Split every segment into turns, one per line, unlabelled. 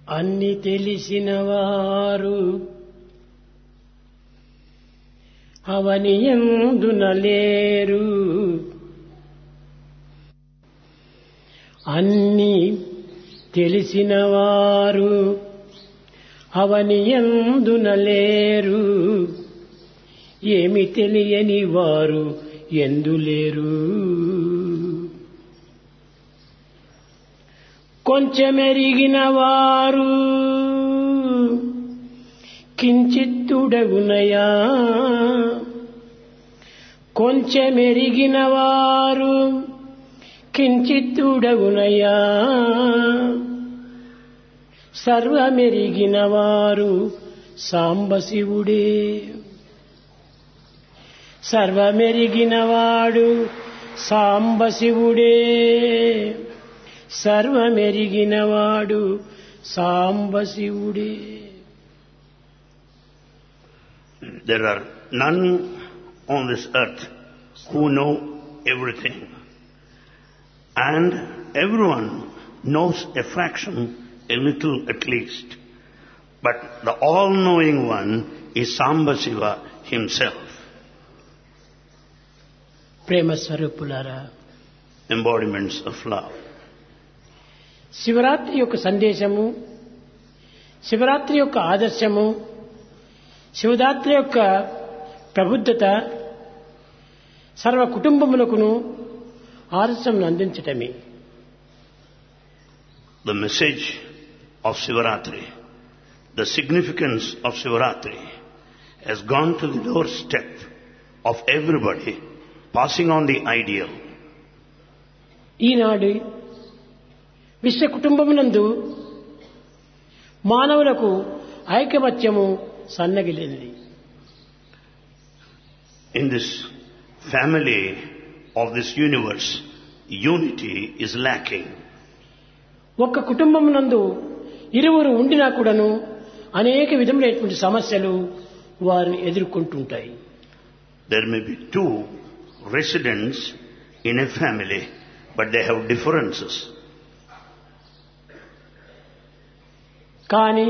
అన్ని తెలిసిన వారు అవనియందున లేరు. అన్ని తెలిసిన వారు అవనియందున లేరు. ఏమి తెలియని వారు ఎందులేరు. కొంచెమెరిగిన వారు కించిత్తుడగునయా. కొంచెమెరిగిన వారు కించిత్తుడగునయా. సర్వమెరిగిన వారు సాంబశివుడే. సర్వమెరిగినవాడు సాంబశివుడే. సర్వమెరిగినవాడు సాంబశివుడే.
There are none on this earth who know everything, and everyone knows a fraction, a little at least. But the all-knowing one is Sambasiva himself.
ప్రేమ స్వరూపులారా,
Embodiments of love.
శివరాత్రి యొక్క సందేశము, శివరాత్రి యొక్క ఆదర్శము, శివరాత్రి యొక్క ప్రబుద్ధత సర్వ కుటుంబములకును ఆదర్శం అందించటమే.
The message of Sivaratri, the significance of Sivaratri has gone to the doorstep of everybody, passing on the ideal.
ఈనాడు విశ్వ కుటుంబమునందు మానవులకు ఐకమత్యము సన్నగిలింది.
In this family of this universe, unity is lacking.
ఒక్క కుటుంబమునందు ఇరువురు ఉండినా కూడాను అనేక విధములైనటువంటి సమస్యలు వారిని ఎదుర్కొంటుంటాయి.
There may be two residents in a family, but they have differences.
కానీ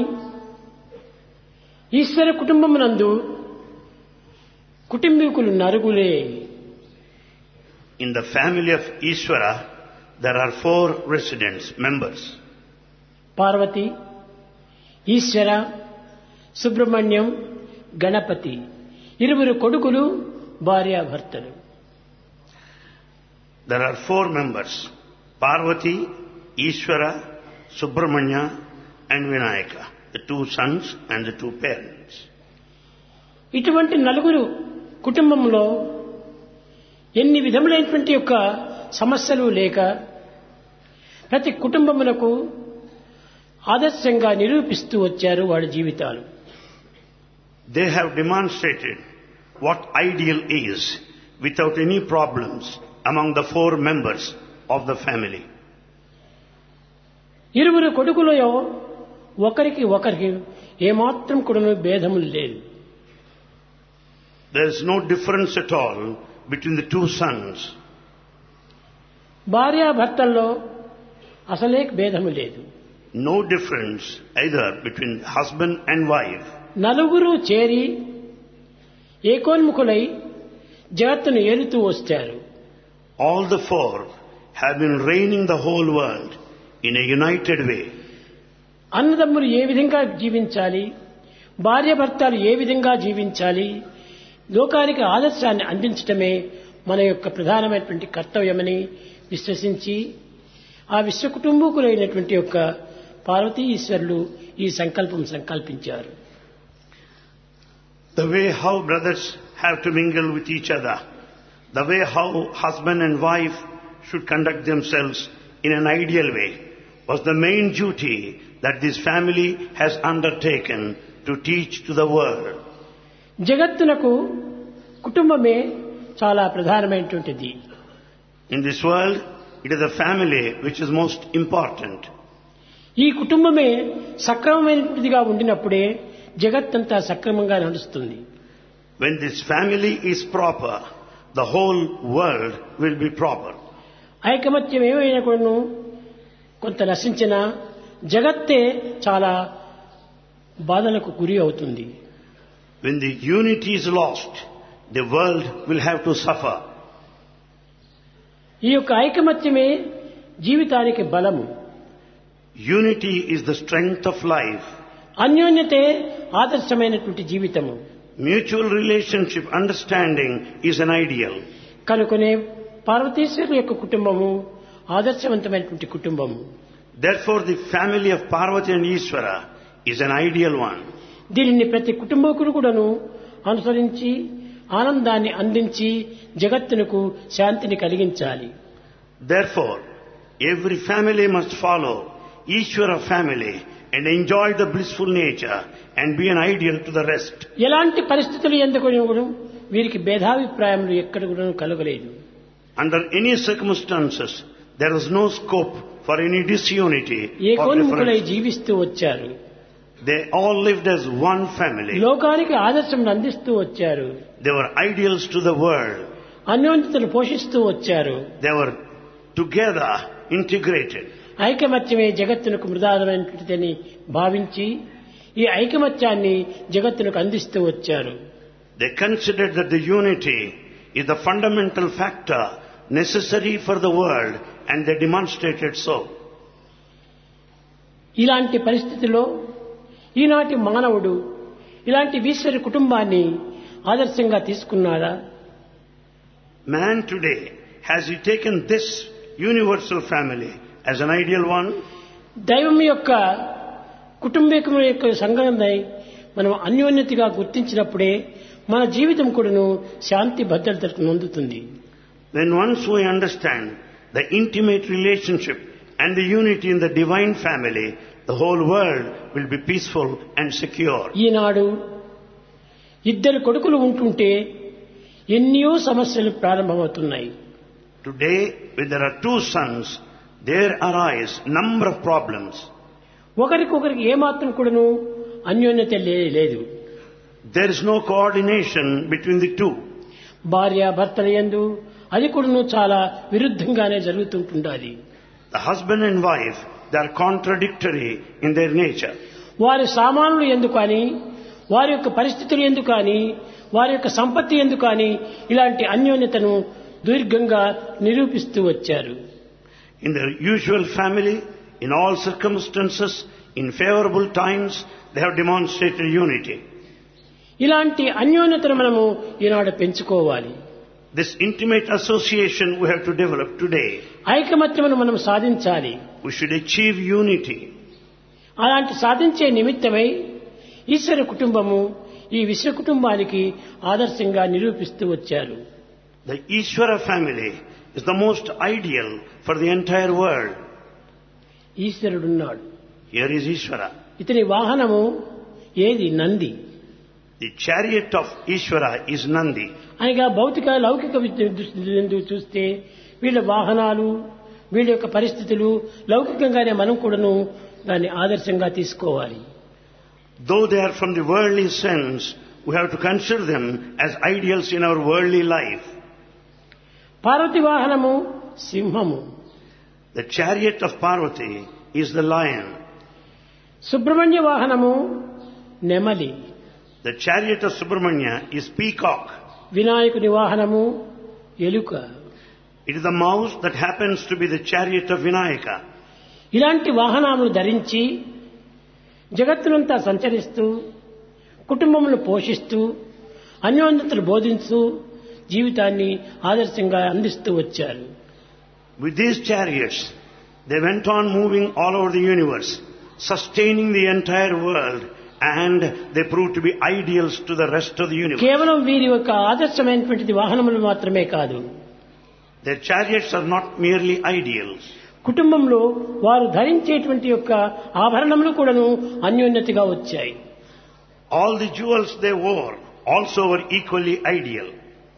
ఈశ్వర కుటుంబమునందు కుటుంబీకులు నలుగురే.
In the family of Ishvara, there are 4 residents, members.
Parvati, ఈశ్వర, సుబ్రహ్మణ్యం, గణపతి, ఇరువురు కొడుకులు, భార్యాభర్తలు.
There are 4 members, Parvati, Ishvara, Subramanya and Vinayaka, the 2 sons and the 2 parents.
ఇటువంటి నలుగురు కుటుంబంలో ఎన్ని విధములైనటువంటి యొక్క సమస్యలు లేక ప్రతి కుటుంబమునకు ఆదర్శంగా నిరూపిస్తూ వచ్చారు వాళ్ళ జీవితాలు.
They have demonstrated what ideal is without any problems among the 4 members of the family.
ఇరువురు కొడుకులలో ఒకరికి ఏమాత్రం కూడా భేదములు లేదు.
There is no difference at all between the 2 sons.
భార్యాభర్తల్లో అసలే భేదము లేదు.
No difference either between husband and wife.
నలుగురు చేరి ఏకోన్ముఖులై జగత్తును ఏలుతూ వచ్చారు.
All the 4 have been reigning the whole world in a united way.
అన్నదమ్ములు ఏ విధంగా జీవించాలి, భార్యాభర్తలు ఏ విధంగా జీవించాలి, లోకానికి ఆదర్శాన్ని అందించటమే మన యొక్క ప్రధానమైనటువంటి కర్తవ్యమని విశ్వసించి ఆ విశ్వ కుటుంబీకులైనటువంటి యొక్క పార్వతీ ఈశ్వరులు ఈ సంకల్పించారు.
The way how brothers have to mingle with each other, the way how husband and wife should conduct themselves in an ideal way was the main duty that this family has undertaken to teach to the world.
జగత్తునకు కుటుంబమే చాలా ప్రధానమైనటువంటిది.
In this world, it is the family which is most important.
ఈ కుటుంబమే సక్రమమైనదిగా ఉండినప్పుడే జగత్తంతా సక్రమంగా నడుస్తుంది.
When this family is proper, the whole world will be proper.
ఐకమత్యం ఏమైనా కూడాను కొంత నశించినా జగత్తే చాలా బాధలకు గురి అవుతుంది.
When the unity is lost, the world will have to suffer.
ఈ యొక్క ఐకమత్యమే జీవితానికి బలము.
Unity is the strength of life.
అన్యోన్యతే ఆదర్శమైనటువంటి జీవితము.
Mutual relationship, understanding is an ideal.
కనుకనే పార్వతీశ్వరుల యొక్క కుటుంబము ఆదర్శవంతమైనటువంటి కుటుంబము.
Therefore, the family of Parvati and Ishvara is an ideal one.
దీనిని ప్రతి కుటుంబకుడు కూడాను అనుసరించి ఆనందాన్ని అందించి జగత్తునకు శాంతిని కలిగించాలి.
Therefore, every family must follow Ishvara family and enjoy the blissful nature and be an ideal to the rest.
ఎలాంటి పరిస్థితులు ఎందుకు వీరికి భేదాభిప్రాయములు ఎక్కడ కూడా కలగలేదు.
Under any circumstances, there was no scope for any disunity or
ఏకోన్ముఖులై
difference.
జీవిస్తూ వచ్చారు.
They all lived as one family.
లోకానికి ఆదర్శం అందిస్తూ వచ్చారు.
They were ideals to the world.
అన్యోన్యతను పోషిస్తూ వచ్చారు.
They were together integrated.
ఐకమత్యమే జగత్తునకు మృదాదమైనటువంటిదని భావించి ఈ ఐకమత్యాన్ని జగత్తునకు అందిస్తూ వచ్చారు.
They considered that the unity is the fundamental factor necessary for the world, and they demonstrated so.
ఇలాంటి పరిస్థితిలో ఈనాటి మానవుడు ఇలాంటి ఈశ్వర కుటుంబాన్ని ఆదర్శంగా తీసుకున్నాడా?
Man today, has he taken this universal family as an ideal one?
దైవం యొక్క కుటుంబీకుల యొక్క సంఘంపై మనం అన్యోన్యతగా గుర్తించినప్పుడే మన జీవితం కూడాను శాంతి భద్రతకు నొందుతుంది.
When once we understand the intimate relationship and the unity in the divine family, the whole world will be peaceful and secure.
ఈనాడు ఇద్దరు కొడుకులు ఉంటుంటే ఎన్నో సమస్యలు ప్రారంభమవుతున్నాయి.
Today, when there are two sons, there arise number of problems.
ఒకరికొకరికి ఏమాత్రం కూడాను అన్యోన్యత లేదు.
There is no coordination between the two.
భార్య భర్తల యందు అది కూడాను చాలా విరుద్ధంగానే జరుగుతుంటుండాలి.
The husband and wife, they are contradictory in their nature.
వారి సామానులు ఎందుకు కానీ, వారి యొక్క పరిస్థితులు ఎందుకు కానీ, వారి యొక్క సంపత్తి ఎందుకు కానీ ఇలాంటి అన్యోన్యతను దీర్ఘంగా నిరూపిస్తూ వచ్చారు.
In the usual family, in all circumstances, in favorable times, they have demonstrated unity.
ఇలాంటి అన్యోన్యతను మనము ఈనాడు పెంచుకోవాలి.
This intimate association we have to develop today.
ఐకమత్యమును మనం సాధించాలి.
We should achieve unity.
అలాంటి సాధించే నిమిత్తమై ఈశ్వర కుటుంబము ఈ విశ్వ కుటుంబానికి ఆదర్శంగా నిరూపిస్తూ వచ్చారు.
The Ishvara family is the most ideal for the entire world.
ఈశ్వరుడున్నాడు.
Here is Ishvara.
ఇతని వాహనము ఏది? Nandi.
The chariot of Ishvara is Nandi.
అనగా భౌతిక లౌకిక దృష్టి చూస్తే వీళ్ళ వాహనాలు, వీళ్ళ యొక్క పరిస్థితులు లౌకికంగానే మనం కూడాను దాన్ని ఆదర్శంగా తీసుకోవాలి.
Though they are from the worldly sense, we have to consider them as ideals in our worldly life.
Parvati వాహనము సింహము.
The chariot of Parvati is the lion.
Subrahmanya వాహనము నెమలి.
The chariot of Subramanya is peacock.
వినాయకుని వాహనము ఎలుక.
It is the mouse that happens to be the chariot of Vinayaka.
ఇలాంటి వాహనాలను ధరించి జగత్తునంతా సంచరిస్తూ కుటుంబమును పోషిస్తూ అన్యోన్యతను బోధిస్తూ జీవితాన్ని ఆదర్శంగా అందిస్తూ వచ్చారు.
With these chariots, they went on moving all over the universe, sustaining the entire world, and they proved to be ideals to the rest of the universe.
కేవలం వీరి యొక్క ఆదర్శమైనటువంటి వాహనములు మాత్రమే కాదు,
Their chariots are not merely ideals.
కుటుంబంలో వారు ధరించేటువంటి యొక్క ఆభరణములు కూడాను అన్యోన్యతగా వచ్చాయి.
All the jewels they wore also were equally ideal.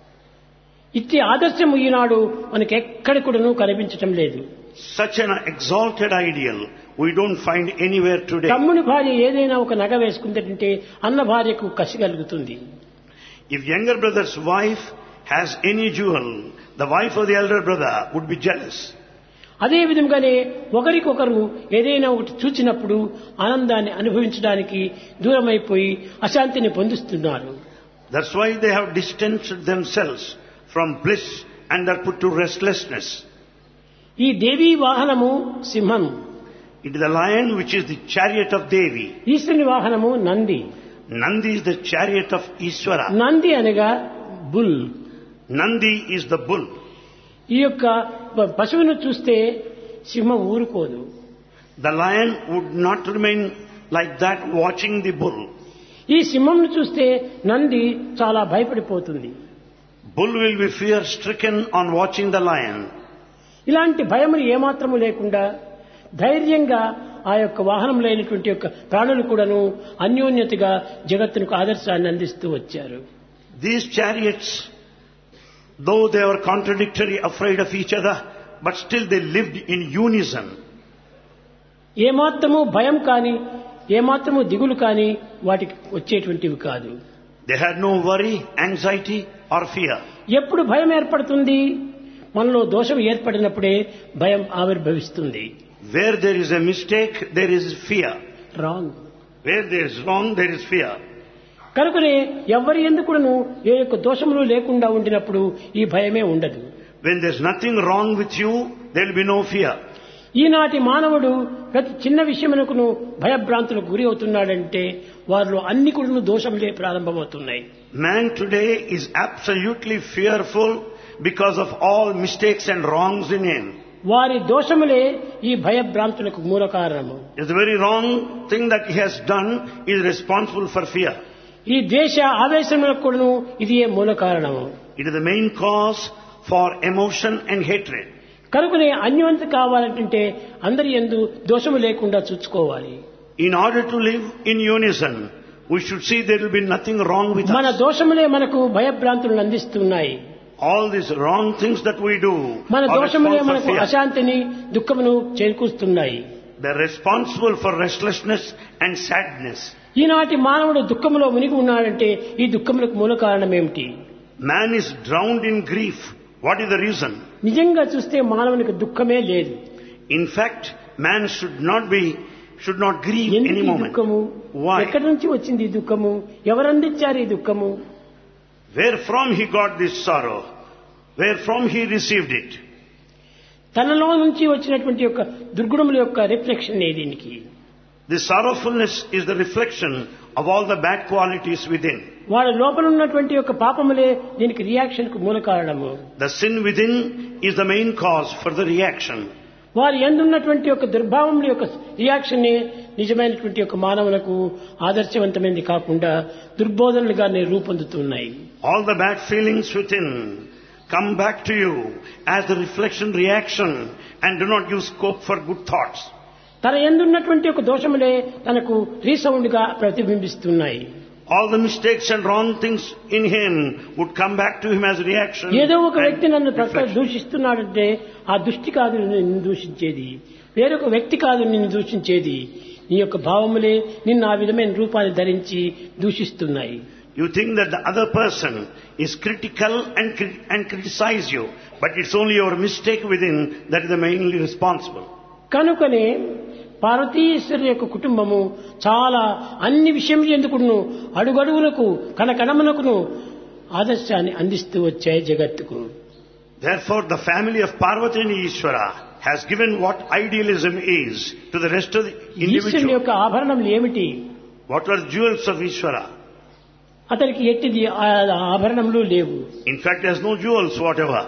ఇట్టి ఆదర్శము ఈనాడు మనకి ఎక్కడ కూడాను కనిపించటం లేదు.
Such an exalted ideal we don't find anywhere today.
తమ్ముని భార్య ఏదైనా ఒక నగ వేసుకుంటే అన్న భార్యకు కసి కలుగుతుంది.
If younger brother's wife has any jewel, the wife of the elder brother would be jealous.
అదే విధంగానే ఒకరికొకరు ఏదైనా ఒకటి చూచినప్పుడు ఆనందాన్ని అనుభవించడానికి దూరమైపోయి అశాంతిని పొందుతున్నారు.
That's why they have distanced themselves from bliss and are put to restlessness.
ఈ దేవీ వాహనము సింహం,
It is the lion which is the chariot of Devi.
ఈశ్వరుని వాహనము Nandi.
Nandi is the chariot of Ishvara.
నంది అనగా bull.
Nandi is the bull.
ఈ యొక్క పశువును చూస్తే సింహం ఊరుకోదు.
The lion would not remain like that watching the bull.
ఈ సింహంను చూస్తే నంది చాలా భయపడిపోతుంది.
Bull will be fear stricken on watching the lion.
ఇలాంటి భయములు ఏమాత్రము లేకుండా ధైర్యంగా ఆ యొక్క వాహనంలో అయినటువంటి యొక్క ప్రాణులు కూడాను అన్యోన్యతగా జగత్తునకు ఆదర్శాన్ని అందిస్తూ వచ్చారు.
These chariots, though they were contradictory, afraid of each other, but still they lived in unison.
ఏమాత్రము భయం కానీ ఏమాత్రము దిగులు కానీ వాటికి వచ్చేటువంటివి కాదు.
They had no worry, anxiety or fear.
ఎప్పుడు భయం ఏర్పడుతుంది? మనలో దోషం ఏర్పడినప్పుడే భయం ఆవిర్భవిస్తుంది.
Where there is a mistake, there is fear.
Wrong.
Where there is wrong, there is fear.
కనుకనే ఎవరి ఎందుకును ఏ యొక్క దోషములు లేకుండా ఉండినప్పుడు ఈ భయమే ఉండదు.
When there is nothing wrong with you, there will be no fear.
ఈనాటి మానవుడు ప్రతి చిన్న విషయమునకును భయభ్రాంతులకు గురి అవుతున్నాడంటే వారిలో అన్ని కూడా దోషములే ప్రారంభమవుతున్నాయి.
Man today is absolutely fearful because of all mistakes and wrongs in him.
వారి దోషములే ఈ భయభ్రాంతులకు మూల కారణము.
It's the very wrong thing that he has done is responsible for fear.
ఈ ద్వేష ఆవేశములకు కూడాను ఇది మూల కారణము.
It is the main cause for emotion and hatred.
కనుకనే అన్యోన్యత కావాలంటే అందరి యందు దోషము లేకుండా చూసుకోవాలి.
In order to live in unison, we should see there will be nothing wrong with
మన
us.
దోషములే మనకు భయభ్రాంతులను అందిస్తున్నాయి.
All these wrong things that we do
మన
are
దోషములే
responsible for
మనకు
fear.
అశాంతిని దుఃఖమును చేకూరుస్తున్నాయి.
They're responsible for restlessness and sadness.
ఈనాటి మానవుడు దుఃఖములో మునిగి ఉన్నాడంటే ఈ దుఃఖములకు మూల కారణం ఏమిటి?
Man is drowned in grief. What is the reason?
నిజంగా చూస్తే మానవునికి దుఃఖమే లేదు.
In fact, man should not grieve
ఎందుకు
any
ఈ
moment.
దుఃఖము?
Why?
ఎక్కడి నుంచి వచ్చింది ఈ దుఃఖము? ఎవరు అందించారు ఈ దుఃఖము?
Where from he got this sorrow? Where from he received it?
తనలో నుంచి వచ్చినటువంటి యొక్క దుర్గుణముల యొక్క రిఫ్లెక్షన్ దీనికి.
This sorrowfulness is the reflection of all the bad qualities within.
వాడి లోపల ఉన్నటువంటి యొక్క పాపములే దీనికి రియాక్షన్ కు మూల కారణము.
The sin within is the main cause for the reaction.
వారి ఎందున్నటువంటి యొక్క దుర్భావముల యొక్క రియాక్షన్ నిజమైనటువంటి యొక్క మానవులకు ఆదర్శవంతమైనది కాకుండా దుర్బోధనలుగానే రూపొందుతున్నాయి.
All the bad feelings within come back to you as the reflection reaction and do not give scope for good thoughts.
తన ఎందున్నటువంటి యొక్క దోషములే తనకు రీసౌండ్ గా ప్రతిబింబిస్తున్నాయి.
All the mistakes and wrong things in him would come back to him as reaction.
ఏదో ఒక
and
వ్యక్తి నన్ను
reflection.
దూషిస్తున్నాడంటే ఆ దృష్టి కాదు నిన్ను దూషించేది, వేరొక వ్యక్తి కాదు నిన్ను దూషించేది, నీ యొక్క భావములే నిన్ను ఆ విధమైన రూపాన్ని ధరించి దూషిస్తున్నాయి.
You think that the other person is critical and criticize you, but it's only your mistake within that is the mainly responsible.
కనుకనే పార్వతీశ్వరుని యొక్క కుటుంబము చాలా అన్ని విషయములు ఎందుకును అడుగడుగులకు కణకణమునకును ఆదర్శాన్ని అందిస్తూ వచ్చాయి జగత్తుకు.
Therefore, the family of Parvati and Ishvara has given what idealism is to the rest of the
ఈశ్వరుని
individual.
యొక్క ఆభరణములు ఏమిటి?
What were jewels of Ishvara?
అతనికి ఎట్టిది ఆభరణములు లేవు.
In fact, there's no jewels whatever.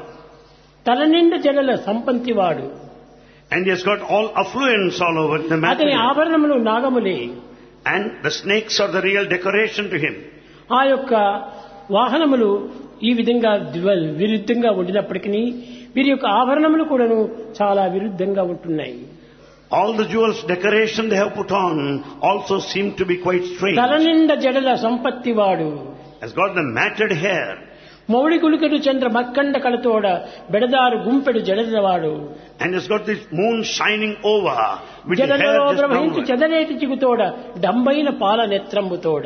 తల నిండా జడల సంపంతివాడు.
And he has got all affluence all over the
అతని
material.
ఆభరణములు నాగములే.
And the snakes are the real decoration to him.
ఆ యొక్క వాహనములు ఈ విధంగా విరుద్ధంగా ఉండినప్పటికీ వీరి యొక్క ఆభరణములు కూడాను చాలా విరుద్ధంగా ఉంటున్నాయి.
All the jewels decoration they have put on also seem to be quite strange.
తల నిండా జడల సంపత్తివాడు.
Has got the matted hair.
Mouli గుళికడు Chandra మక్కండ కళతోడ బెడదారు గుంపెడు జడలవాడు.
And has got this moon shining over with the hair
జడలలో
just
ప్రవహించి
downward.
చెదరేటి చిగుతోడ డంబైన పాల నేత్రంబుతోడ.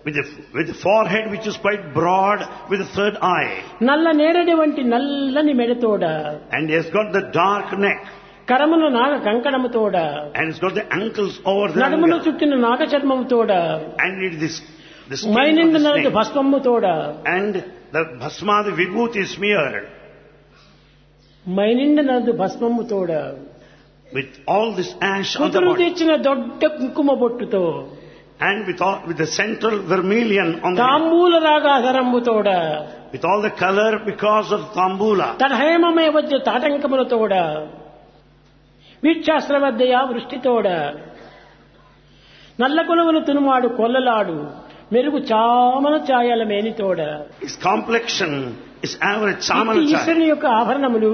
With the forehead which is quite broad with the third eye.
నల్ల నేరడి వంటి నల్లని మెడతోడ.
And he has got the dark neck.
కరమున Naga కంకణముతోడ
and it's got the ankles over the
నడుమున
ankle,
చుట్టిన నాగ చర్మముతోడ
and it is the skin of
మైనిండు
the
నరదు
snake,
భస్మముతోడ
and the bhasma, the vibhuti is smeared
మైనిండు నరదు భస్మముతోడ
with all this ash on the
కుదురు
body,
తెచ్చిన దొడ్డ కుంకుమ బొట్టుతో
and with the central vermilion on the head,
తాంబూల రాగాధరంబుతోడ
with all the color because of tambula,
తన హేమమయ వద్ద తాటంకములతోడ వీక్షాశ్రవద్దయ వృష్టితోడ నల్ల కొలువులు తునుమాడు కొల్లలాడు మెరుగు చామన ఛాయల మేనితోడ
his complexion is average
ఇట్టి
samana chai.
ఈశ్వరుని యొక్క ఆభరణములు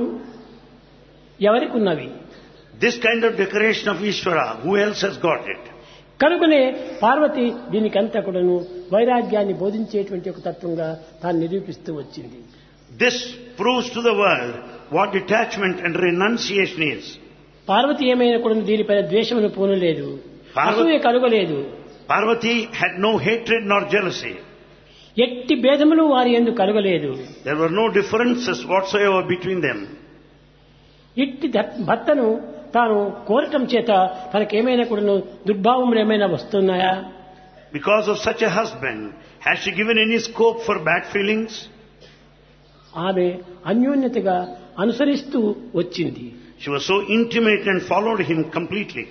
ఎవరికి ఉన్నవి?
This kind of decoration of Ishvara, who else has got it?
కనుకనే పార్వతి దీనికంతా కూడాను వైరాగ్యాన్ని బోధించేటువంటి ఒక తత్వంగా తాను నిరూపిస్తూ వచ్చింది.
This proves to the world what detachment and renunciation is.
Parvati ఏమైనా కూడా దీనిపైన ద్వేషమును పూనలేదు, అసూయ కలుగలేదు.
Parvati had no hatred nor jealousy.
ఎట్టి భేదములు వారి యందు కలుగలేదు.
There were no differences whatsoever between them.
ఇట్టి భర్తను తాను కోరటం చేత తనకేమైనా కూడాను దుర్భావములు ఏమైనా వస్తున్నాయా?
Because of such a husband, has she given any scope for bad feelings?
ఆమె అన్యోన్యతగా అనుసరిస్తూ వచ్చింది.
She was so intimate and followed him completely.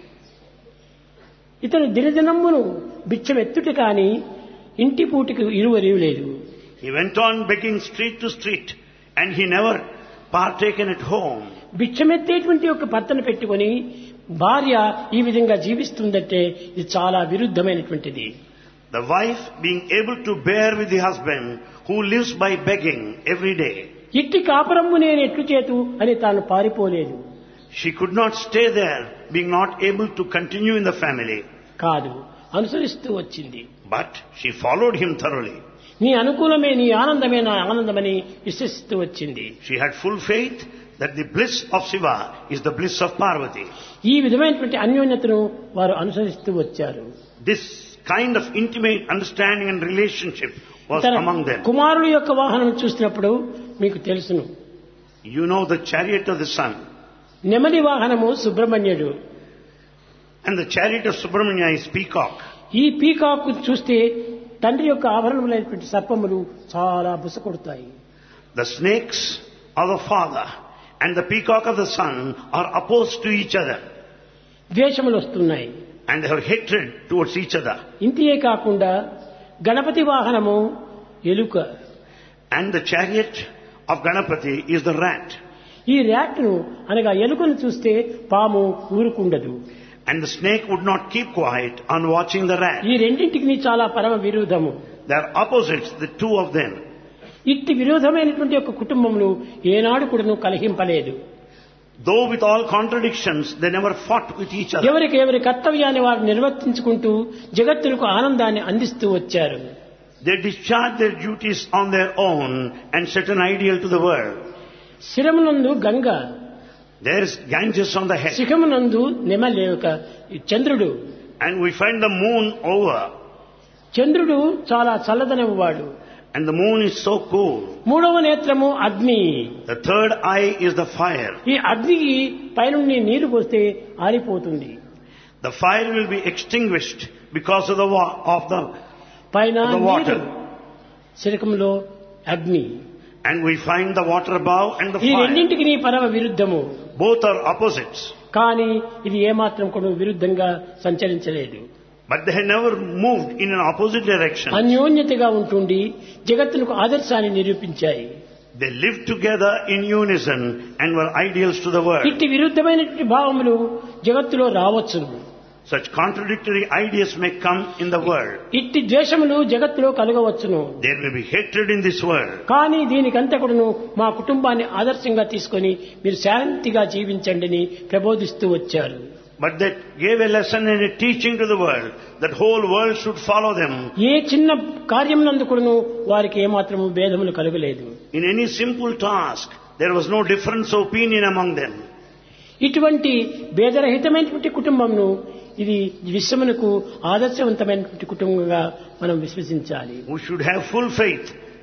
ఇతను దినదినమ్మును బిచ్చమెత్తుట కాని ఇంటి పూటికి ఇరువరివు లేదు.
He went on begging street to street, and he never partaken at home.
భిక్షమెత్తేటువంటి ఒక భర్తను పెట్టుకొని భార్య ఈ విధంగా జీవిస్తుందంటే ఇది చాలా విరుద్ధమైనటువంటిది.
The wife being able to bear with the husband who lives by begging every day.
ఇట్టి కాపురమ్ము నేను ఎట్లు చేతు అని తాను పారిపోలేదు.
She could not stay there, being not able to continue in the family.
కాదు, అనుసరిస్తూ వచ్చింది.
But she followed him thoroughly.
నీ అనుకూలమే నీ ఆనందమే నా ఆనందమని విశ్వసిస్తూ వచ్చింది.
She had full faith that the bliss of Shiva is the bliss of Parvati.
ఈ విధమైనటువంటి అన్యోన్యతను వారు అనుసరిస్తూ వచ్చారు.
This kind of intimate understanding and relationship was
తన
among them.
కుమారుడు యొక్క వాహనం చూసినప్పుడు మీకు తెలుసును.
You know the chariot of the sun,
నెమలి వాహనము సుబ్రహ్మణ్యుడు.
and the chariot of Subramanya is peacock.
ఈ పీకాక్ చూస్తే తండ్రి యొక్క ఆభరణములైనటువంటి సర్పములు చాలా బుసకొడతాయి.
The snakes of the father and the peacock of the son are opposed to each other,
ద్వేషములు వస్తున్నాయి.
and they have hatred towards each other.
ఇంతియే కాకుండా గణపతి వాహనము ఎలుక.
And the chariot of Ganapati is the rat.
ఈ ర్యాట్ను అనగా ఎలుకను చూస్తే పాము ఊరుకుండదు.
And the snake would not keep quiet on watching the rat.
ఈ రెండింటికి చాలా పరమ విరోధము.
They are opposites, the two of them.
ఇట్టి విరోధమైనటువంటి ఒక కుటుంబమును ఏనాడు కూడాను కలహింపలేదు.
Though with all contradictions, they never fought with each other.
ఎవరికి ఎవరి కర్తవ్యాన్ని వారు నిర్వర్తించుకుంటూ జగత్తులకు ఆనందాన్ని అందిస్తూ వచ్చారు.
They discharge their duties on their own and set an ideal to the world.
శిరమునందు Ganga,
There is Ganges on the head,
శిఖమునందు నెమలేక చంద్రుడు.
and we find the moon over,
చంద్రుడు చాలా చల్లదనము వాడు.
and the moon is so cool.
మూడవ నేత్రము అగ్ని.
The third eye is the fire.
ఈ అగ్నికి పైనుండి నీరు పోస్తే ఆరిపోతుంది.
The fire will be extinguished because of the
పైన
of the water.
నీరు, శిఖములో అగ్ని.
And we find the water above and the
ఈ
fire.
రెండింటికి నీ పరమ విరుద్ధము.
Both are opposites.
కానీ ఇది ఏమాత్రం కూడా విరుద్ధంగా సంచరించలేదు.
But they have never moved in an opposite direction.
అన్యోన్యతగా ఉంటుండి జగత్తులకు ఆదర్శాన్ని నిరూపించాయి.
They lived together in unison and were ideals to the world.
ఇట్టి విరుద్ధమైనటువంటి భావములు జగత్తులో రావచ్చును.
Such contradictory ideas may come in the world.
ఇట్టి ద్వేషములు జగత్తులో కలగవచ్చును.
There may be hatred in this world.
కానీ దీనికంతా కూడాను మా కుటుంబాన్ని ఆదర్శంగా తీసుకొని మీరు శాంతిగా జీవించండి అని ప్రబోధిస్తూ వచ్చారు.
But that gave a lesson and a teaching to the world that whole world should follow them.
ఏ చిన్న కార్యమునందు కూడాను వారికి ఏమాత్రము భేదములు కలగలేదు.
In any simple task, there was no difference of opinion among them.
ఇటువంటి భేదరహితమైనటువంటి కుటుంబంను ఇది విశ్వమునకు ఆదర్శవంతమైనటువంటి కుటుంబంగా మనం విశ్వసించాలి.
We should have full faith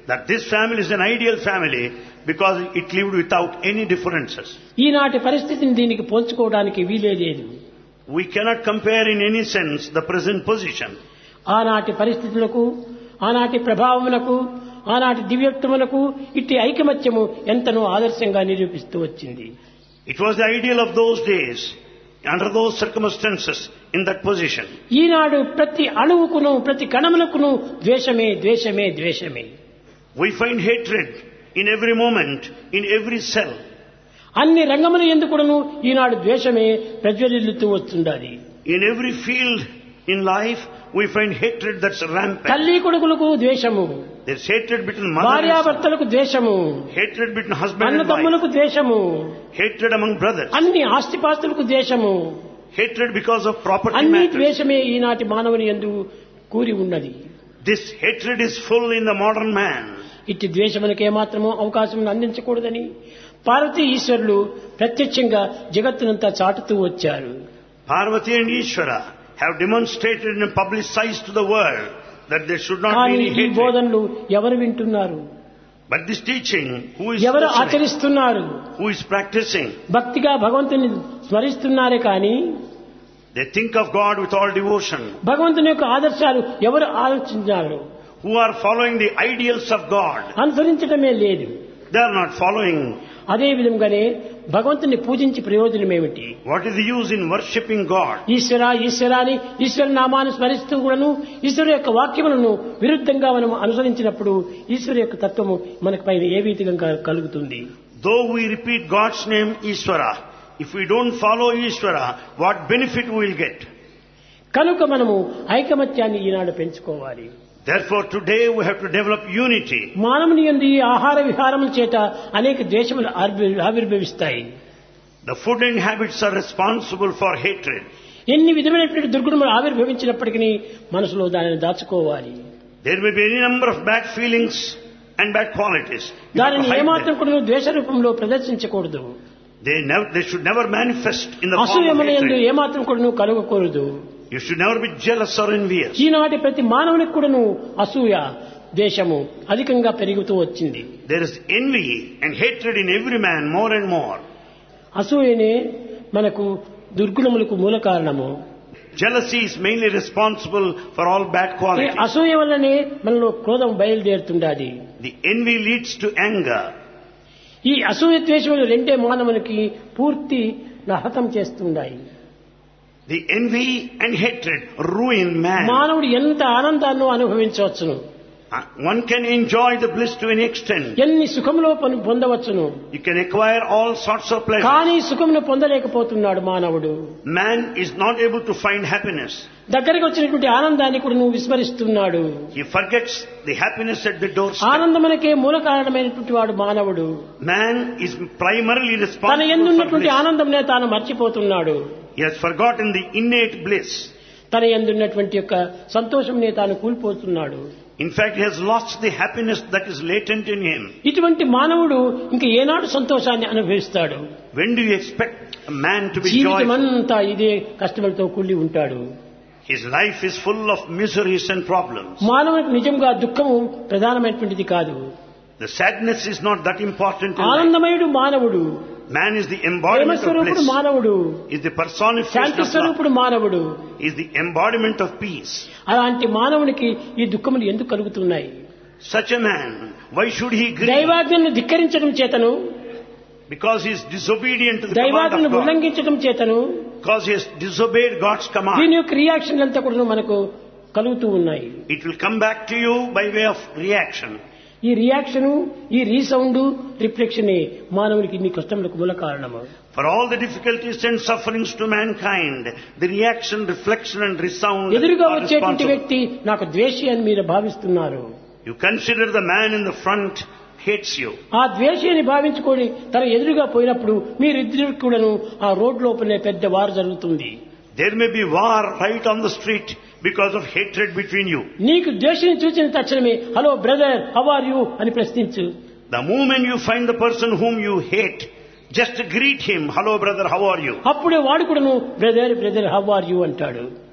that this family is an ideal family because it lived without any differences.
ఈనాటి పరిస్థితిని దీనికి పోల్చుకోవడానికి వీలే లేదు.
We cannot compare in any sense the present position.
ఆనాటి పరిస్థితులకు, ఆనాటి ప్రభావములకు, ఆనాటి దివ్యత్వములకు ఇట్టి ఐకమత్యము ఎంతనో ఆదర్శంగా నిరూపిస్తూ వచ్చింది.
It was the ideal of those days, under those circumstances, in that position.
ఈనాడు ప్రతి అణువుకును, ప్రతి కణమునకును ద్వేషమే, ద్వేషమే, ద్వేషమే.
We find hatred in every moment, in every cell.
అన్ని రంగముల యందు కూడాను ఈనాడు ద్వేషమే ప్రజ్వలిల్లుతూ వస్తుండాలి.
In every field in life, we find hatred that's rampant.
తల్లి కొడుకులకు ద్వేషము,
There's hatred between mother and son.
భార్యాభర్తలకు ద్వేషము,
Hatred between husband and
అన్నదమ్ములకు
wife.
ద్వేషము,
Hatred among brothers.
అన్ని ఆస్తిపాస్తులకు ద్వేషము,
Hatred because of property
అన్ని
matters.
ద్వేషమే ఈనాటి మానవుని యందు కూరి ఉన్నది.
This hatred is full in the modern man.
ఇట్టి ద్వేషమునకు ఏమాత్రమూ అవకాశం అందించకూడదని పార్వతీ ఈశ్వరులు ప్రత్యక్షంగా జగత్తునంతా చాటుతూ వచ్చారు.
Parvati and Ishvara have demonstrated and publicized to the world that there should not be
కానీ
any
ఈ
hatred.
బోధనలు ఎవరు వింటున్నారు,
But this teaching, who is
ఎవరు
listening,
ఆచరిస్తున్నారు?
who is practicing,
భక్తిగా భగవంతుని స్మరిస్తున్నారే కానీ
they think of God with all devotion.
భగవంతుని యొక్క ఆదర్శాలు ఎవరు ఆలోచించారు?
Who are following the ideals of God.
అనుసరించడమే లేదు.
They are not following.
అదే విధంగానే భగవంతుని పూజించి ప్రయోజనం ఏమిటి?
What is the use in worshipping God?
ఈశ్వర ఈశ్వర అని ఈశ్వర నామాన్ని స్మరిస్తూ కూడాను ఈశ్వరు యొక్క వాక్యములను విరుద్ధంగా మనం అనుసరించినప్పుడు ఈశ్వరు యొక్క తత్వము మనకి పైన ఏ విధంగా కలుగుతుంది?
Though we repeat God's name Ishvara, if we don't follow Ishvara, what benefit we will get?
కనుక మనము ఐకమత్యాన్ని ఈనాడు పెంచుకోవాలి.
Therefore today we have to develop unity.
మానవుని యందు ఈ ఆహార విహారముల చేత అనేక ద్వేషములు ఆవిర్భవిస్తాయి.
The food and habits are responsible for hatred.
ఎన్ని విధమైనటువంటి దుర్గుణములు ఆవిర్భవించినప్పటికీ మనసులో దానిని దాచుకోవాలి.
There may be any number of bad feelings and bad qualities. You have to
దానిని
hide
ఏమాత్రం
them.
కూడా ద్వేష రూపంలో ప్రదర్శించకూడదు.
They should never manifest in the form of
అసూయముల యందు
hatred.
ఏమాత్రం కూడా కలగకూడదు.
You should never be jealous or envious.
ఈనాటి ప్రతి మానవునికి కూడాను అసూయ, ద్వేషము అధికంగా పెరుగుతూ వచ్చింది.
There is envy and hatred in every man more and more.
అసూయనే మనకు దుర్గుణములకు మూల కారణము.
Jealousy is mainly responsible for all bad
ఈ
qualities.
అసూయ వల్లనే మనలో క్రోధం బయలుదేరుతుండాలి.
The envy leads to anger.
ఈ అసూయ ద్వేషములు రెండే మానవునికి పూర్తి హతం చేస్తున్నాయి.
The envy and hatred ruin man.
మానవుడు ఎంత ఆనందాన్ని అనుభవించవచ్చును,
One can enjoy the bliss to an extent.
ఎన్ని సుఖములో పొందవచ్చును,
You can acquire all sorts of pleasure.
కానీ సుఖమును పొందలేకపోతున్నాడు మానవుడు.
Man is not able to find happiness.
దగ్గరికి వచ్చినటువంటి ఆనందాన్ని కూడా నువ్వు విస్మరిస్తున్నాడు.
He forgets the happiness at the doorstep.
ఆనందమునకే మూల కారణమైనటువంటి వాడు మానవుడు.
Man is primarily
తన
responsible for
యందున్నటువంటి
bliss.
ఆనందంనే తాను మర్చిపోతున్నాడు.
He has forgotten the innate bliss.
తన యందున్నటువంటి యొక్క సంతోషంనే తాను కూలిపోతున్నాడు.
In fact, he has lost the happiness that is latent in him.
ఇటువంటి మానవుడు ఇంక ఏనాడు సంతోషాన్ని అనుభవిస్తాడు?
When do you expect a man to be joyful?
జీవితమంతా ఇదే కష్టములతో కూలి ఉంటాడు.
His life is full of miseries and problems.
మానవునికి నిజంగా దుఃఖము ప్రధానమైనటువంటిది కాదు.
The sadness is not that important in life.
ఆనందమయుడు మానవుడు,
Man is the embodiment of
ప్రేమస్వరూపుడు
bliss.
మానవుడు,
Is the personification
Shanti
of love.
స్వరూపుడు మానవుడు.
Is the embodiment of peace.
అలాంటి మానవునికి ఈ దుఃఖములు ఎందుకు కలుగుతున్నాయి?
Such a man, why should he grieve?
దైవాజ్ఞను ధిక్కరించడం చేతను,
Because he is disobedient to the command
దైవాజ్ఞను
of God.
ఉల్లంఘించడం చేతను
Because he has disobeyed God's
దీని
command.
యొక్క రియాక్షన్ అంతా కూడా మనకు కలుగుతూ ఉన్నాయి.
It will come back to you by way of reaction.
ఈ రియాక్షను, ఈ రీసౌండ్, రిఫ్లెక్షన్ మానవునికి ఇన్ని కష్టములకు మూల కారణము.
For all the difficulties and sufferings to mankind, the reaction, reflection and resound
ఎదురుగా
are
వచ్చేటువంటి
responsible.
వ్యక్తి నాకు ద్వేషి అని మీరు భావిస్తున్నారు.
You consider the man in the front hates you.
ఆ ద్వేషి అని భావించుకొని తన ఎదురుగా పోయినప్పుడు మీరిద్దరు కూడాను ఆ రోడ్ లోపలే పెద్ద వారు జరుగుతుంది.
There may be war right on the street because of hatred between you.
నీకు ద్వేషిని చూసిన తక్షణమే hello brother how are you అని ప్రశ్నించు.
The moment you find the person whom you hate, just greet him, hello brother, how are you?
అప్పుడే వాడు కూడాను brother brother how are you అంటాడు.